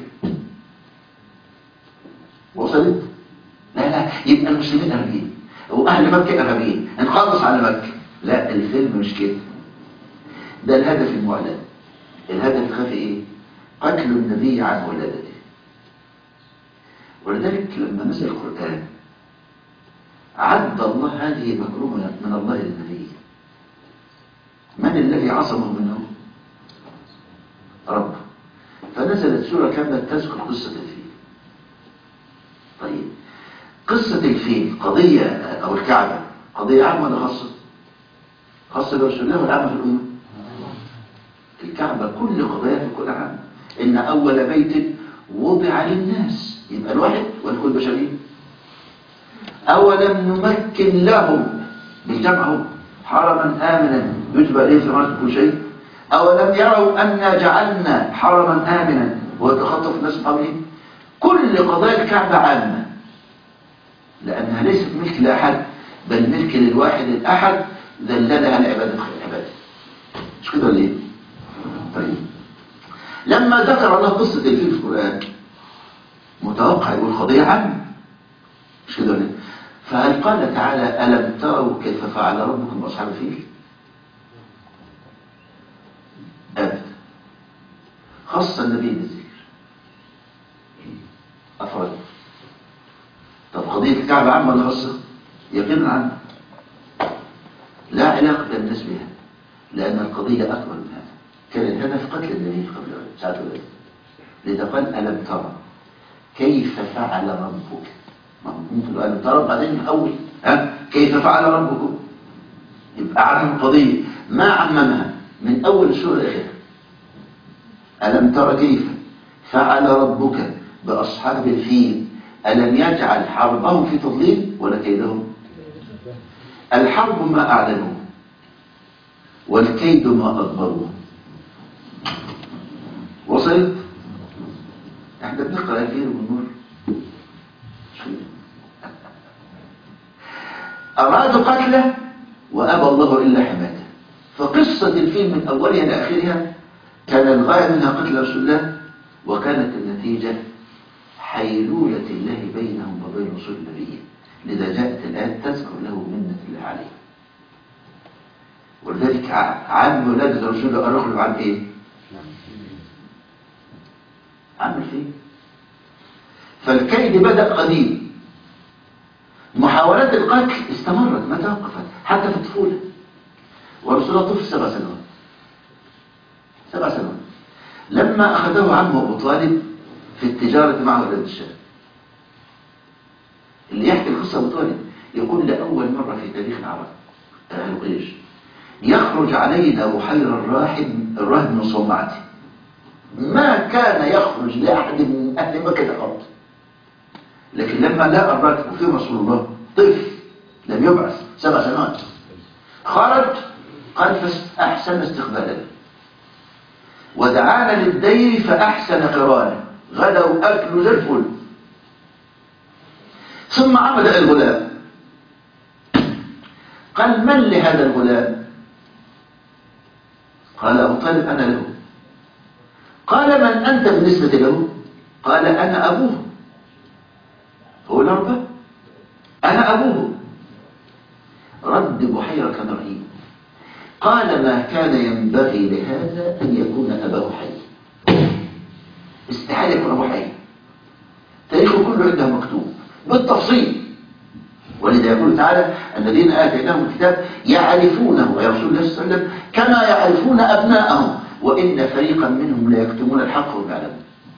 S1: وصلت؟ لا لا، يبقى المسلمين ارهابيين واهل مكة ارهابيين، انقضص على مكة. لا، الفيلم مش كده، ده الهدف المعلن. الهدف الخفي ايه؟ قتل النبي عن ولادته. ولذلك لما نزل القرآن عد الله هذه مكرومة من الله للنبي. من الذي عصمه منه؟ رب. فنزلت سورة كاملة تذكر قصة الفيل. طيب قصة الفيل قضية أو الكعبة قضية عامة ولا خاصة؟ خاصة برسول الله ولا عامة في الأمة؟ الكعبة كل قضايا في كل عام. إن أول بيت وضع للناس، يبقى الواحد والكل بشري. أولم نمكن لهم بالجمع حرما آمنا يجب إليه ثمرة كل شيء. أولم يروا أنا جعلنا حرما آمنا ويتخطف الناس من حوله. كل قضايا الكعبة عامة، لأنها ليست ملك لأحد بل ملك للواحد الأحد ذللها لعبادة خير العبادة. مش كده ولا ايه؟ طيب لما ذكر الله قصة الفيل في القرآن متوقع يقول قضية عامة، مش كده ولا ايه؟ فهل قال تعالى ألم تروا كيف فعل ربكم بأصحاب الفيل؟ أبدا. خص النبي بالذكر أفراد. طب قضية الكعبة عامة ولا خاصة؟ يقينا عامة، لا علاقة للناس بها، لأن القضية أكبر من هذا. كان الهدف قتل النبي قبل ساعة ذلك. لذا قال ألم ترى كيف فعل ربك. ممكن ألم ترى بعدين أول ها كيف فعل ربكم، يبقى عمم القضية ما عممها من أول السورة لآخرها. ألم ترى كيف فعل ربك بأصحاب الفيل ألم يجعل حربهم في تضليل ولا كيدهم. الحرب ما أعلنوه والكيد ما أضبروه. وصلت؟ احنا بنقرأ الخير والنور. أرادوا قتله وأبى الله إلا حماته. فقصة الفيل من أولها لآخرها كان الغاية منها قتل رسول الله، وكانت النتيجة حيلولة الله بينهم وبين رسول النبي. لذا جاءت الآية تذكر له منة الله عليه. ولذلك عام ولادة رسول الله أرخلوا عن إيه؟ عن الفيل. فالكيد بدأ قديم. محاولات القتل استمرت ما توقفت حتى في الطفولة. ورسول الله طفل سبع سنوات سبع سنوات لما أخذه عمه أبو طالب في التجارة مع ولاد الشام. اللي يحكي القصة أبو طالب يقول لأول مرة في تاريخ العرب أهل قريش يخرج علينا بحير الراهب الراهب من صومعته. ما كان يخرج لأحد من أهل مكة قط، لكن لما لقى الراكب وفيه رسول الله طفل لم يبعث سبع سنوات خرج قال فأحسن استقباله ودعانا للدير فأحسن قرانه. غدوا أكلوا زي الفل. ثم عمد الغلام قال من لهذا الغلام؟ قال أبو طالب أنا له. قال من أنت بالنسبة له؟ قال أنا أبوه. هو الأربع أنا أبوه. رد بحيرة كان رهيب. قال ما كان ينبغي لهذا أن يكون أباه حي. استحال يكون أبوه حي. تاريخه كله عنده مكتوب بالتفصيل. ولذا يقول تعالى الذين آتيناهم الكتاب يعرفونه أي رسول الله صلى الله عليه وسلم كما يعرفون أبناءهم وإن فريقا منهم لا يكتمون الحق وهم يعلمون.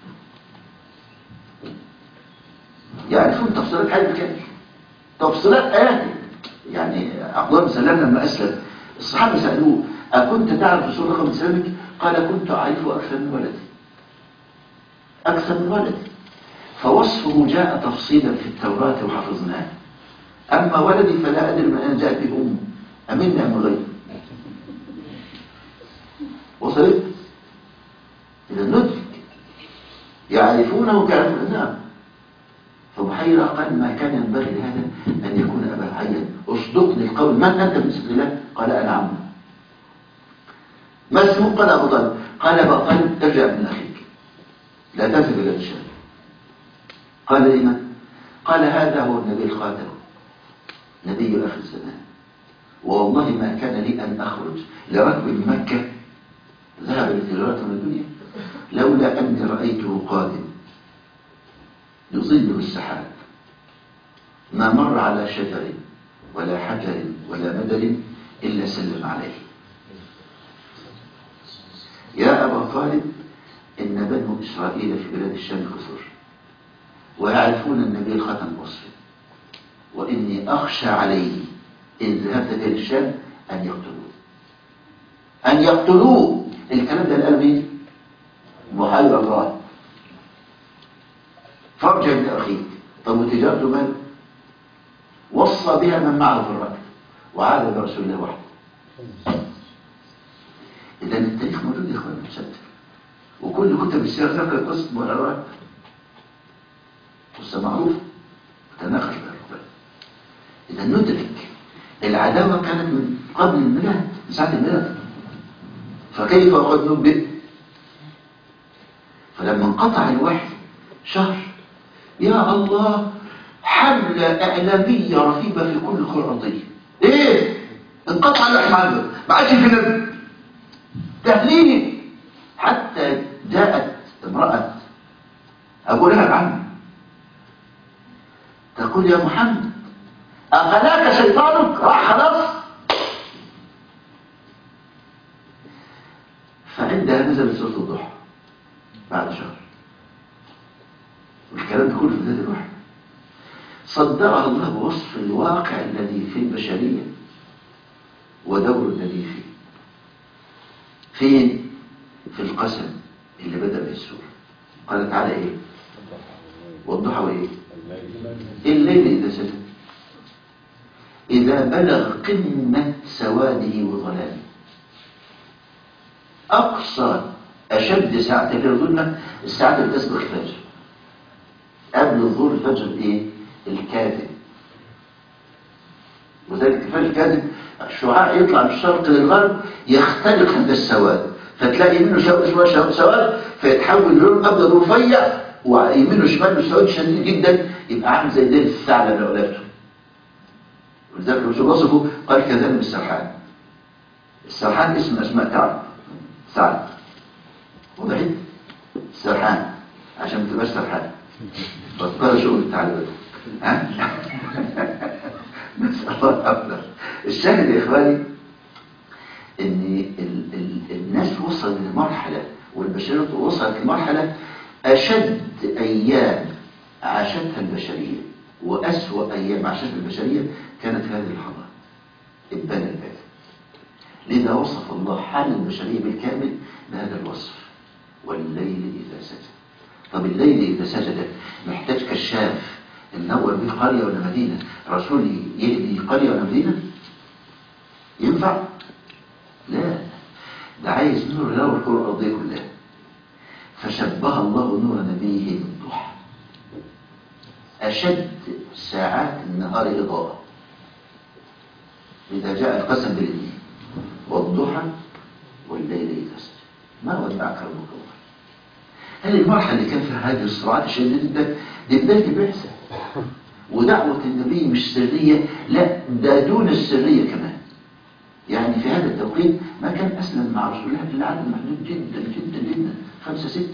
S1: يعرفون تفصيلات حاجة كامل، تفصيلات آيات. يعني عبد الله بن سلام لما أسلم الصحابة سألوه أكنت تعرف رسول الله قبل إسلامك؟ قال كنت أعرفه أكثر من ولدي، أكثر من ولدي، فوصفه جاء تفصيلا في التوراة وحفظناه، أما ولدي فلا أدري من أين جاءت به أمه أمني أم غير. وصلت؟ إذا ندرك يعرفونه كيعرفون أبنائهم. فبحيرة قال ما كان ينبغي لهذا أن يكون أبا حيا، أصدقني القول من أنت بالنسبة لله؟ قال أنا عمه. ما اسمه؟ قال أبو طالب. قال أبا طالب ارجع من أخيك لا تذهب إلى الشام. قال لمن؟ قال هذا هو النبي الخاتم، نبي آخر الزمان، والله ما كان لي أن أخرج لركب من مكة ذهب لتجارة من الدنيا لولا أني رأيته قادم يظله السحاب ما مر على شجر ولا حجر ولا مدر إلا سلم عليه. يا أبا طالب إن بنو إسرائيل في بلاد الشام كثر ويعرفون النبي الختم وصفه، وإني أخشى عليه إن ذهبت إلى الشام أن يقتلوه أن يقتلوه. الكلام ده قال مين؟ محير الله. فارجع لأخيك. طب وتجارته ماله؟ وصى بها من معه في الركب وعاد برسول الله وحده. إذا التاريخ موجود يا إخوان متشتت، وكل كتب السير ذكر قصة مؤامرات قصة معروفة وتناقش بها الرجال. إذا ندرك العداوة كانت من قبل الميلاد، من ساعة الميلاد، فكيف وقد نبئ؟ فلما انقطع الوحي شهر يا الله حملة إعلامية رهيبة في كل الكرة الأرضية. إيه؟ انقطع الوحي عنه، ما عادش في نبي تهليل. حتى جاءت امرأة أبو لهب عنه تقول يا محمد أغلاك شيطانك؟ راح خلاص. فعندها نزلت سورة الضحى بعد شهر، والكلام ده كله في بداية الوحي. صدرها الله بوصف الواقع الذي في البشرية ودور النبي فيه. فين؟ في القسم اللي بدأ به السورة. قال تعالى ايه؟ والضحى وايه؟ الليل إذا سجد إذا بلغ قمة سواده وظلامه. أقصى أشد ساعة في الظلمة الساعة اللي تسبق الفجر. قبل ظهور الفجر ايه؟ الكاذب. وذلك الفجر الكاذب الشعاع يطلع من الشرق للغرب يختلق عند السواد، فتلاقي منه شواد سواد فيتحول لون ابيض رفيع، ويمينه شماله سواد شديد جدا، يبقى عامل زي ديل الثعلب لأولادته. ولذلك الرسول وصفه قال كذلك السرحان. السرحان اسم اسماء ثعلب، ثعلب وضحت؟ السرحان عشان ما تبقاش سرحان بطل شغل الثعلب. ها؟ نسأل الله أفضل. الشاهد يا إخواني إن ال ال الناس وصلت لمرحلة والبشرية وصلت لمرحلة أشد أيام عاشتها البشرية وأسوأ أيام عاشتها البشرية كانت هذه الحضارة إبان الباب. لذا وصف الله حال البشرية بالكامل بهذا الوصف والليل إذا سجد. طب الليل إذا سجد محتاج كشاف ننور به قرية ولا مدينة؟ رسول يهدي قرية ولا مدينة؟ ينفع؟ لا، ده عايز نور ينور الكرة الأرضية كلها. فشبه الله نور نبيه بالضحى، أشد ساعات النهار إضاءة. إذا جاء القسم بالاثنين والضحى والليل إذا سجد ما ودعك ربك الله. هذه المرحلة اللي كان فيها هذه الصراعات الشديدة جدا دي بداية البعثة. ودعوة النبي مش سرية، لا ده دون السرية كمان. يعني في هذا التوقيت ما كان أسلم مع رسول الله إلا عدد محدود جدا جدا جدا، خمسة ستة.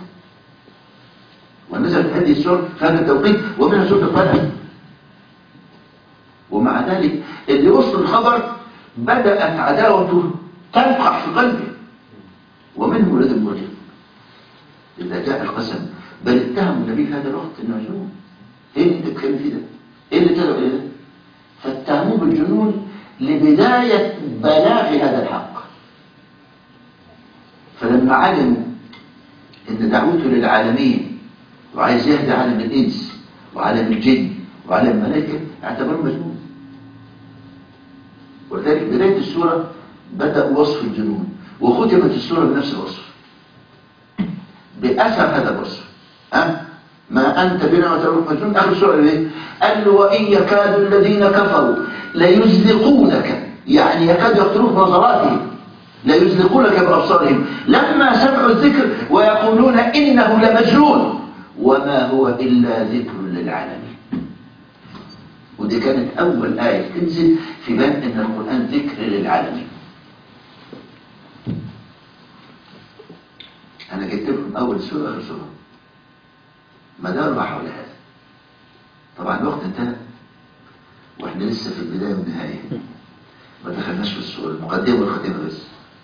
S1: ونزلت هذه السورة في هذا التوقيت ومنها سورة القلم. ومع ومع ذلك اللي وصل الخبر بدأت عداوته تنقع في قلبه، ومنه ولد المرجع إذا جاء القسم، بل اتهم النبي في هذا الوقت انه مجنون. ايه اللي انت بتتكلم فيه ده؟ ايه اللي تدعو اليه ده؟ فاتهموه بالجنون لبداية بلاغ هذا الحق. فلما علموا ان دعوته للعالمين وعايز يهدى عالم الانس وعالم الجن وعالم الملائكة اعتبروه مجنون. ولذلك بداية السورة بدأ وصف الجنون، وختمت السورة بنفس الوصف بأثر هذا الوصف. أه؟ ما أنت بنعمة ربك مجنون. آخر سورة ايه؟ قال له وإن يكاد الذين كفروا ليزلقونك، يعني يكاد يقتلوك بنظراتهم، ليزلقونك بأبصارهم لما سمعوا الذكر ويقولون إنه لمجنون وما هو إلا ذكر للعالمين. ودي كانت أول آية تنزل في باب أن القرآن ذكر للعالمين. أنا جبت لكم أول سورة آخر سورة مدارها حول هذا. طبعا الوقت انتهى وإحنا لسه في البداية والنهاية، ما دخلناش في السورة، المقدمة والختمة بس.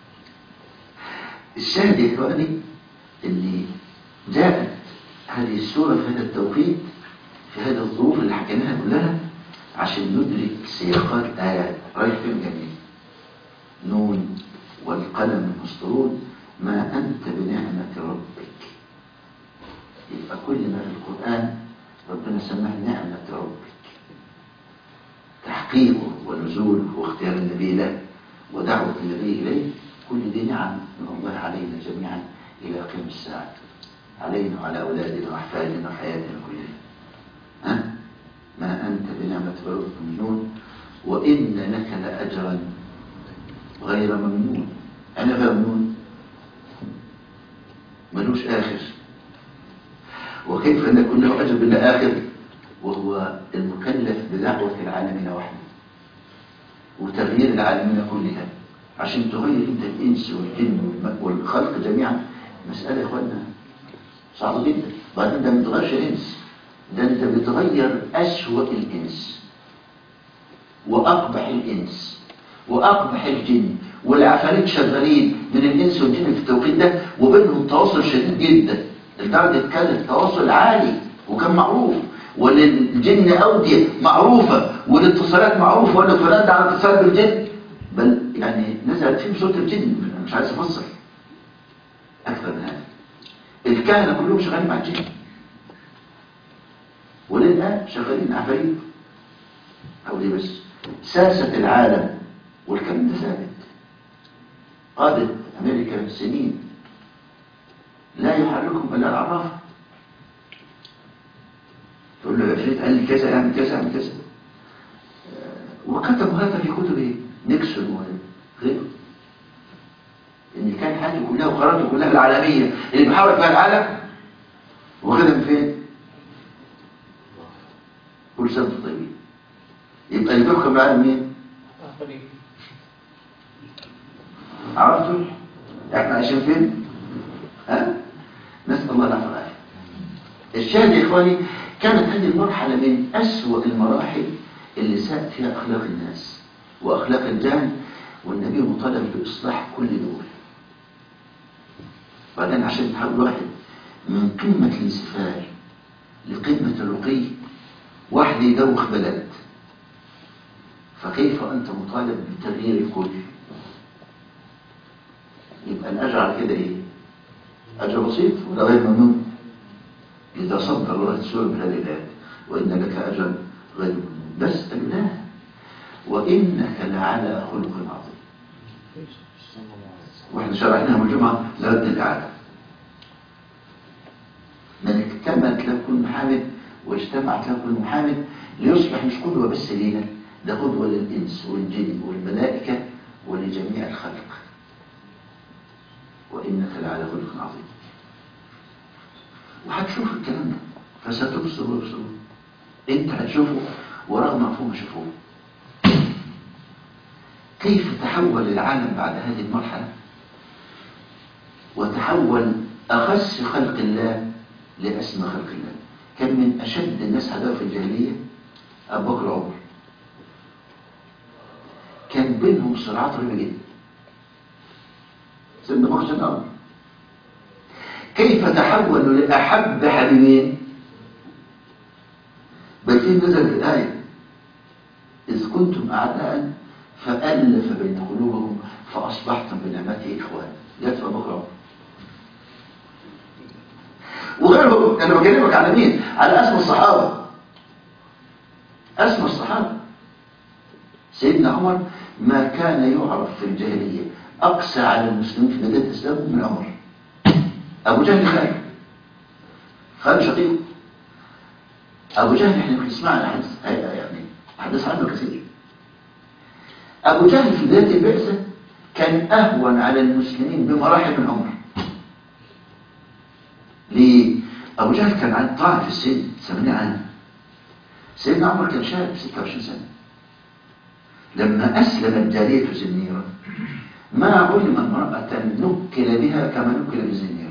S1: الشاهد يا إخواني اللي جاءت هذه السورة في هذا التوقيت في هذه الظروف اللي حكيناها كلها عشان ندرك سياقات آيات. رايح فين جميل؟ نون والقلم المسطرون ما أنت بنعمة ربك. يبقى كل ما في القرآن ربنا سماه نعمة ربك، تحقيقه ونزوله واختيار النبي له ودعوة النبي إليه، كل دي نعم من الله علينا جميعا إلى قيام الساعة، علينا وعلى أولادنا وأحفادنا وحياتنا كلها. ها؟ ما أنت بنعمة ربك مجنون وإن لك لأجرا غير ممنون. أنا غير ممنون ملوش آخر، وكيف أن يكون له أجر بلا آخر وهو المكلف بدعوة العالمين وحده وتغيير العالمين كلها. عشان تغير انت الإنس والجن والخلق جميعا مسألة يا إخواننا صعبة جدا. بعد انت ما بتغيرش الإنس، ده انت بتغير أسوأ الإنس وأقبح الإنس وأقبح الجن، والعفاريت شغالين من الإنس والجن في التوقيت ده وبينهم تواصل شديد جدا لدرجة كان التواصل عالي وكان معروف، وللجن أودية معروفة والاتصالات معروفة، ولا فلان ده على اتصال بالجن، بل يعني نزلت فيه صوت الجن. مش عايز أفسر أكثر من هذا. الكهنة كلهم شغالين مع الجن، وللآن شغالين عفاريت. أو دي بس ساسة العالم والكلام ده ثابت. قادة أمريكا سنين لا يحركهم إلا العرافة. تقول له العفريت قال لي كذا اعمل كذا اعمل كذا، وكتبوا هذا في كتب نيكسون وغيره، ان كان حاجه كلها وقراراته كلها العالميه اللي بيحرك بها العالم واخدها من فين؟ كل سنه وانتم طيبين. يبقى اللي بيحكم العالم مين؟ عرفتوا احنا عايشين فين؟ ها؟ نسال الله العافيه والعافيه. الشاهد يا اخواني كانت هذه المرحله من اسوأ المراحل اللي ساء فيها اخلاق الناس واخلاق الجهل، والنبي مطالب باصلاح كل دول. بعدين عشان تحول واحد من قمه الانسفال لقمه الرقي، واحد يدوخ بلد، فكيف انت مطالب بتغيير الكل؟ يبقى الاجر على كده ايه؟ اجر بسيط ولا غير ممنون؟ إذا صدر الله السورة بهذه الآيات وإن لك أجرا غير ممنون، بس لا وإنك لعلى خلق عظيم. وإحنا شرحناها من الجمعة لرد الإعادة. من اكتملت له كل محامد واجتمعت له كل محامد ليصبح مش قدوة بس لينا، ده قدوة للإنس والجن والملائكة ولجميع الخلق. وإنك لعلى خلق عظيم. وهتشوف الكلام ده فستبصر ويبصرون. انت هتشوفه ورغم عفوه شافوه. كيف تحول العالم بعد هذه المرحلة وتحول أخس خلق الله لأسمى خلق الله. كان من أشد الناس عداوة في الجاهلية أبو بكر وعمر، كان بينهم صراعات رهيبة جدا. سيدنا بكر سيدنا عمر كيف تحولوا لأحب حبيبين؟ بل فيه نزلت الآية إذ كنتم أعداء فألف بين قلوبهم فأصبحتم بنعمته إخوان. جت في أبو بكر وعمر وغيرهم. أنا بكلمك على مين؟ على أسمى الصحابة. أسمى الصحابة سيدنا عمر ما كان يعرف في الجاهلية أقسى على المسلمين في بداية الإسلام من عمر. أبو جهل خالد خالد شقيق أبو جهل إحنا بنسمع عن يعني أحداث عنه كثير. أبو جهل في بداية البعثة كان أهون على المسلمين بمراحل من عمر. ليه؟ أبو جهل كان عن طاعة في السن ثمانين عام. سيدنا عمر كان شاب ستة وعشرين سنة. لما أسلمت جارية زنيرة ما علم امرأة نكل بها كما نكل بالزنيرة.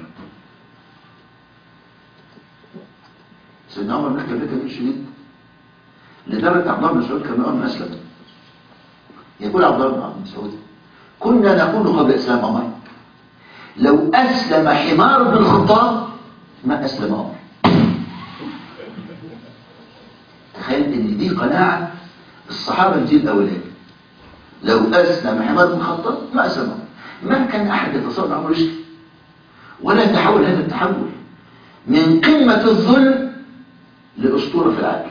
S1: سيدنا عمر نكل بها كبير شديد لدرجة عبد الله بن مسعود كان أول ما أسلم يقول عبد الله بن مسعود كنا نقول قبل إسلام عمر لو أسلم حمار بن الخطاب ما أسلم عمر. تخيل إن دي قناعة الصحابة الجيل الأولاني. لو أسلم حمار بن الخطاب ما أسلم عمر. ما كان أحد يتصور عمر يشكي ولا يتحول هذا التحول من قمة الظلم لأسطورة في العدل.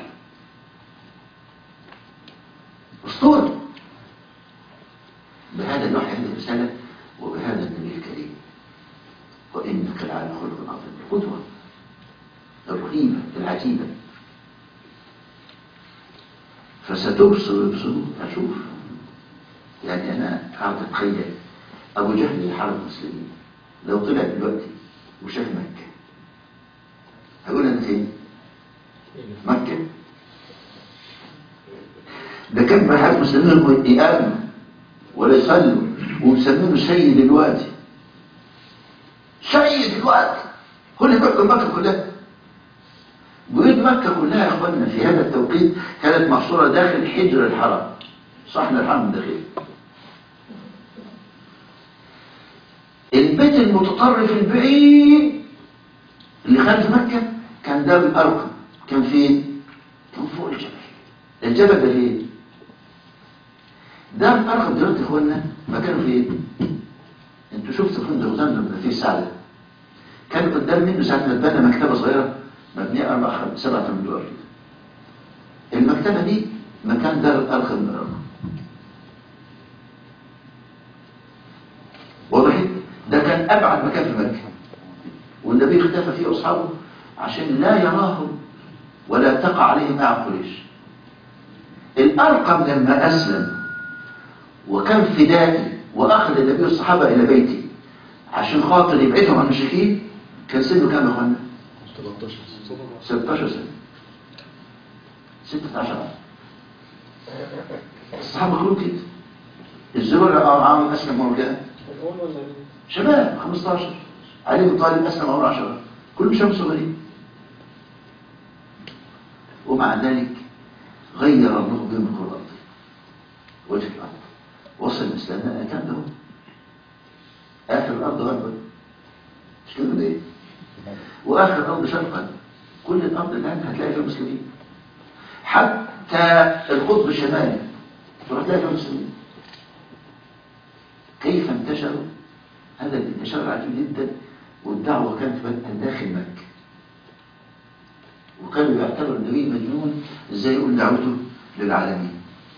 S1: أسطورة. بهذا الوحي هذه الرسالة وبهذا النبي الكريم وإنك لعلى خلق عظيم. القدوة الرهيبة العجيبة. فستبصر يبصرون. أشوف يعني أنا قاعد أتخيل أبو جهل اللي حارب المسلمين لو طلع دلوقتي وشاف مكة هقول أنا فين؟ مكة. ده كان بحاجة مسلمين يآمنوا ولا يصلوا ومسمينه سيد الوادي. سيد الوادي كل مكة مكة كلها. بيوت مكة كلها يا اخواننا في هذا التوقيت كانت محصورة داخل حجر الحرم صحن الحرم الداخلي. البيت المتطرف البعيد اللي خارج مكة كان دار الأرقم. كان فين؟ كان فوق الجبل. الجبل ده فين؟ دار الأرقم دلوقتي يا اخواننا مكانه فين؟ انتوا شفتوا فندق غزان لما فيه سعدة كان قدام منه ساعة ما اتبنى مكتبة صغيرة مبنية أربع خمس سبعة ثمان دور. المكتبة دي مكان دار الأرقم من الأرقم. وضحت؟ ده كان أبعد مكان في مكة والنبي اختفى فيه أصحابه عشان لا يراهم ولا تقع عليهم مع قريش. الأرقم لما أسلم وكان فدائي وأخذ النبي الصحابة إلى بيته عشان خاطر يبعدهم عن المشركين كان سنه كام يا أخوانا؟ ستة عشر سنة. ستة عشر عام. الصحابة كلهم كده. الزبر عام أسلم عمر كده شباب خمسة عشر. علي بن طالب أسلم عمر عشرة. كلهم شباب صغيرين. ومع ذلك غير الله بهم الأرض وجه الأرض. وصل الإسلام كان له آخر الأرض غربا مش كده ليه؟ وآخر الأرض شرقا. كل الأرض الآن هتلاقي فيها مسلمين حتى القطب الشمالي هتلاقي فيها مسلمين. كيف انتشروا؟ هذا الانتشار العجيب جدا. والدعوة كانت داخل مكة وكانوا يعتبروا النبي مجنون ازاي يقول دعوته للعالمين.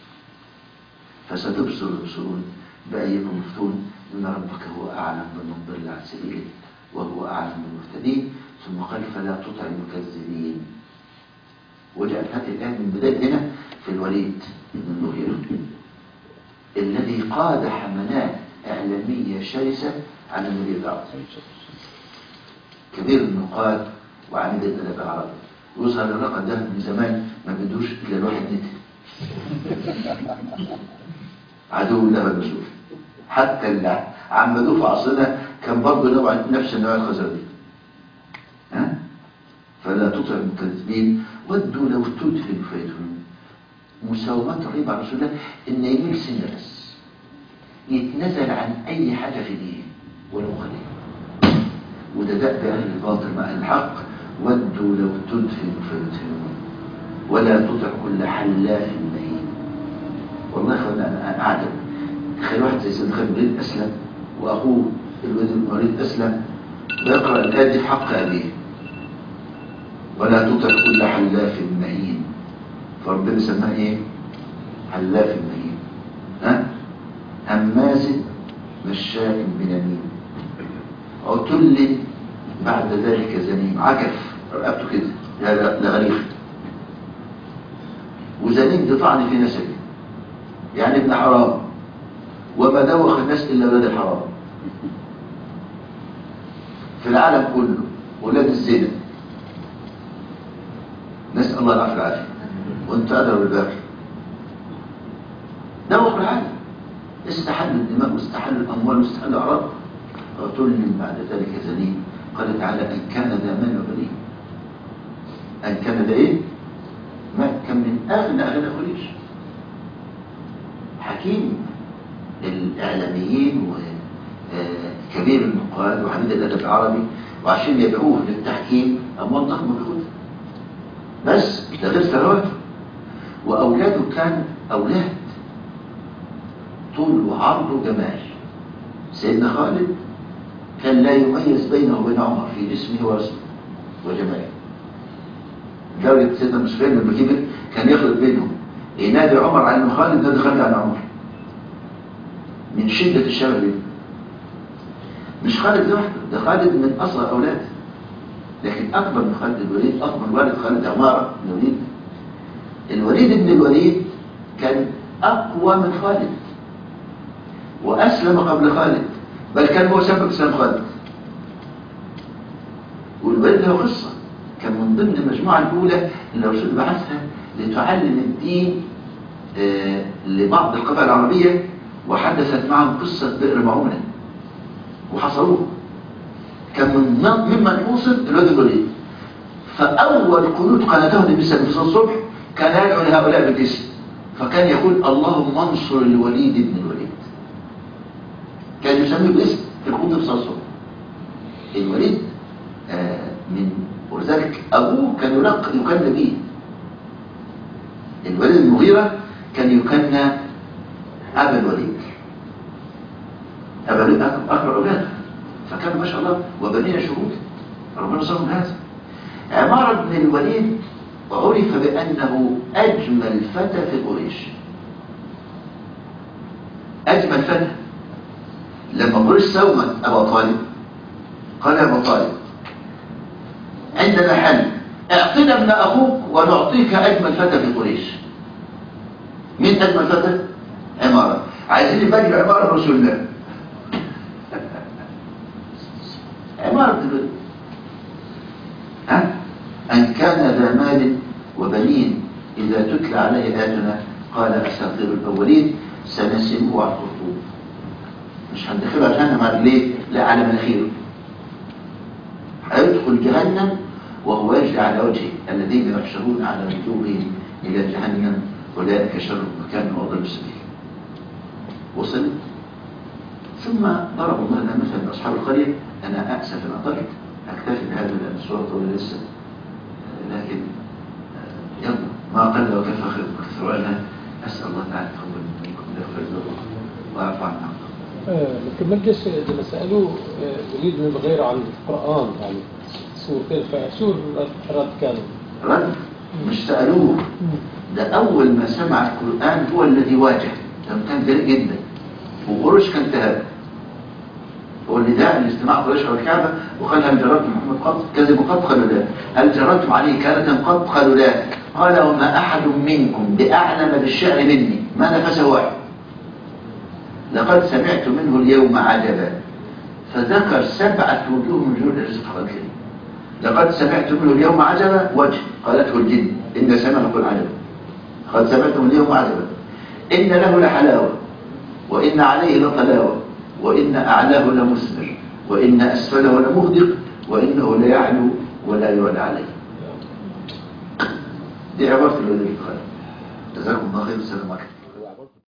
S1: فستبصر يبصرون بأيكم مفتون إن ربك هو أعلم بمن ضل عن سبيله وهو أعلم بالمهتدين. ثم قال فلا تطع المكذبين. وجاءت هذه الآية من بداية هنا في الوليد بن المغيرة الذي قاد حملات إعلامية شرسة على النبي الأعظم. كبير النقاد وعميد الأدب العربي ويظهر الرقم ده من زمان ما بدوش إلا الواحد نتي عدو الله المسؤول. حتى اللي عمدوه في عصرنا كان برضه نوع نفس النوع الخزرجي. ها؟ فلا تطع المكذبين ودوا لو تدهن فيدهنون. مساومات رهيبة على رسول الله إن يميل سنة بس يتنزل عن أي حاجة في دين ولو قليل. وده دأب أهل الباطل مع أهل الحق، ودوا لو تدفن فيدفنون ولا تطع كل حلاف مهين. والله يا اخوانا أنا أعجب، تخيل واحد زي سيدنا خالد بن الوليد أسلم وأخوه الوليد بن الوليد أسلم ويقرأ الآية دي في حق أبيه، ولا تطع كل حلاف مهين، فربنا سماه إيه؟ حلاف مهين، ها؟ هماز مشاء بنميم عتل بعد ذلك زنيم، عكف رقبته كده لا لغريخ. وزنيم دي طعن في نسبه، يعني ابن حرام، وما دوخ الناس الا ولاد الحرام في العالم كله، ولاد الزنا، نسأل الله العافية العافية، وانت أدرى بالباقي. دوخ العالم، استحلوا الدماء واستحلوا الأموال واستحلوا الأعراض. عتل بعد ذلك زنيم. قال تعالى أن كان ذا مال وبنين، أن كان ذا إيه؟ ما كان من أغنى أغنى قريش. حكيم الإعلاميين وكبير النقاد وحميد الأدب العربي، وعشان يدعوه للتحكيم أموال ضخمة بياخدها، بس ده غير ثروته. وأولاده كان أولاد طول وعرض وجمال. سيدنا خالد كان لا يميز بينه وبين عمر في جسمه ورسمه وجماله، لدرجة سيدنا مسلم لما كبر كان يخلط بينهم، ينادي عمر عن خالد، نادي خالد عن عمر من شدة الشبه بينهم. مش خالد لوحده، ده خالد من أصغر أولاده، لكن أكبر من خالد الوليد، أكبر والد خالد عمارة بن الوليد. الوليد بن الوليد كان أقوى من خالد وأسلم قبل خالد، بل كان هو سبب إسلام خالد. والوليد له قصة، كان من ضمن المجموعة الأولى اللي الرسول بعثها لتعلم الدين آه لبعض القبائل العربية، وحدثت معهم قصة بئر معونة وحصروه. كان من ممن يوصل الوليد الوليد. فأول قنوت قناته النبي صلى الله عليه وسلم في الصبح كان يدعو لهؤلاء بالاسم، فكان يقول اللهم انصر الوليد بن الوليد، كان يسميه باسم في القنوت في الصبح. الوليد آه من ولذلك أبوه كان يلقب يكنى به. الوليد المغيرة كان يكنى أبا الوليد، أبا الوليد أكبر أولاده، فكان ما شاء الله وبنينا شهود ربنا صلهم هذا. عمارة بن الوليد عرف بأنه أجمل فتى في قريش، أجمل فتى. لما قريش سومت أبا طالب قال يا أبا طالب عندنا حل، اعطنا ابن أخوك ونعطيك أجمل فتى في قريش. مين أجمل فتى؟ عمارة. عايزين يبني عمارة رسول الله. عمارة بن الوليد، ها؟ أن كان ذا مال وبنين إذا تتلى عليه آياتنا قال أساطير الأولين سنسمه على الخرطوم. مش هندخلها جهنم على ليه؟ لا، على مناخيره. هيدخل جهنم وهو يجري على وجهه، الذين يحشرون على وجوههم إلى جهنم أولئك شر مكان وأضل السبيل. وصلت. ثم ضرب الله لنا مثلا أصحاب القرية. أنا أسف أن أطلت، أكتفي بهذا لأن الصورة طويلة لسه، لكن يلا ما قل وكفى خير وكثر وأنا أسأل الله تعالى تقبل منكم ويغفر لكم ويعفو عنا.
S5: لكن مجلس لما سألوه وليد بن المغيرة عن القرآن، يعني سور كيف سور رد كانوا
S1: رد مش سألوه، ده أول ما سمع القرآن هو الذي واجه، كان جريء جدا وقريش كان تهاب. هو اللي داعي لاستماع قريش على الكعبة وقال هل جربتم محمد قط؟ كذبوا قط؟ قالوا لا. هل جربتم عليه كانة قط؟ قالوا لا. قال وما أحد منكم بأعلم بالشعر مني، ما نفسه واحد. لقد سمعت منه اليوم عجبا، فذكر سبعة وجوه من وجوه الرزق الكريم. لقد سمعت منه اليوم عجبا وجه قالته الجن إن سمع نقول عجبا. قد سمعتم اليوم عجبا إن له لحلاوة وإن عليه لطلاوة وإن أعلاه لمثمر وإن أسفله لمغدق وإنه لا يعلو ولا يعلى عليه. دي عبارة الوليد الخير. جزاكم الله خير. السلام عليكم.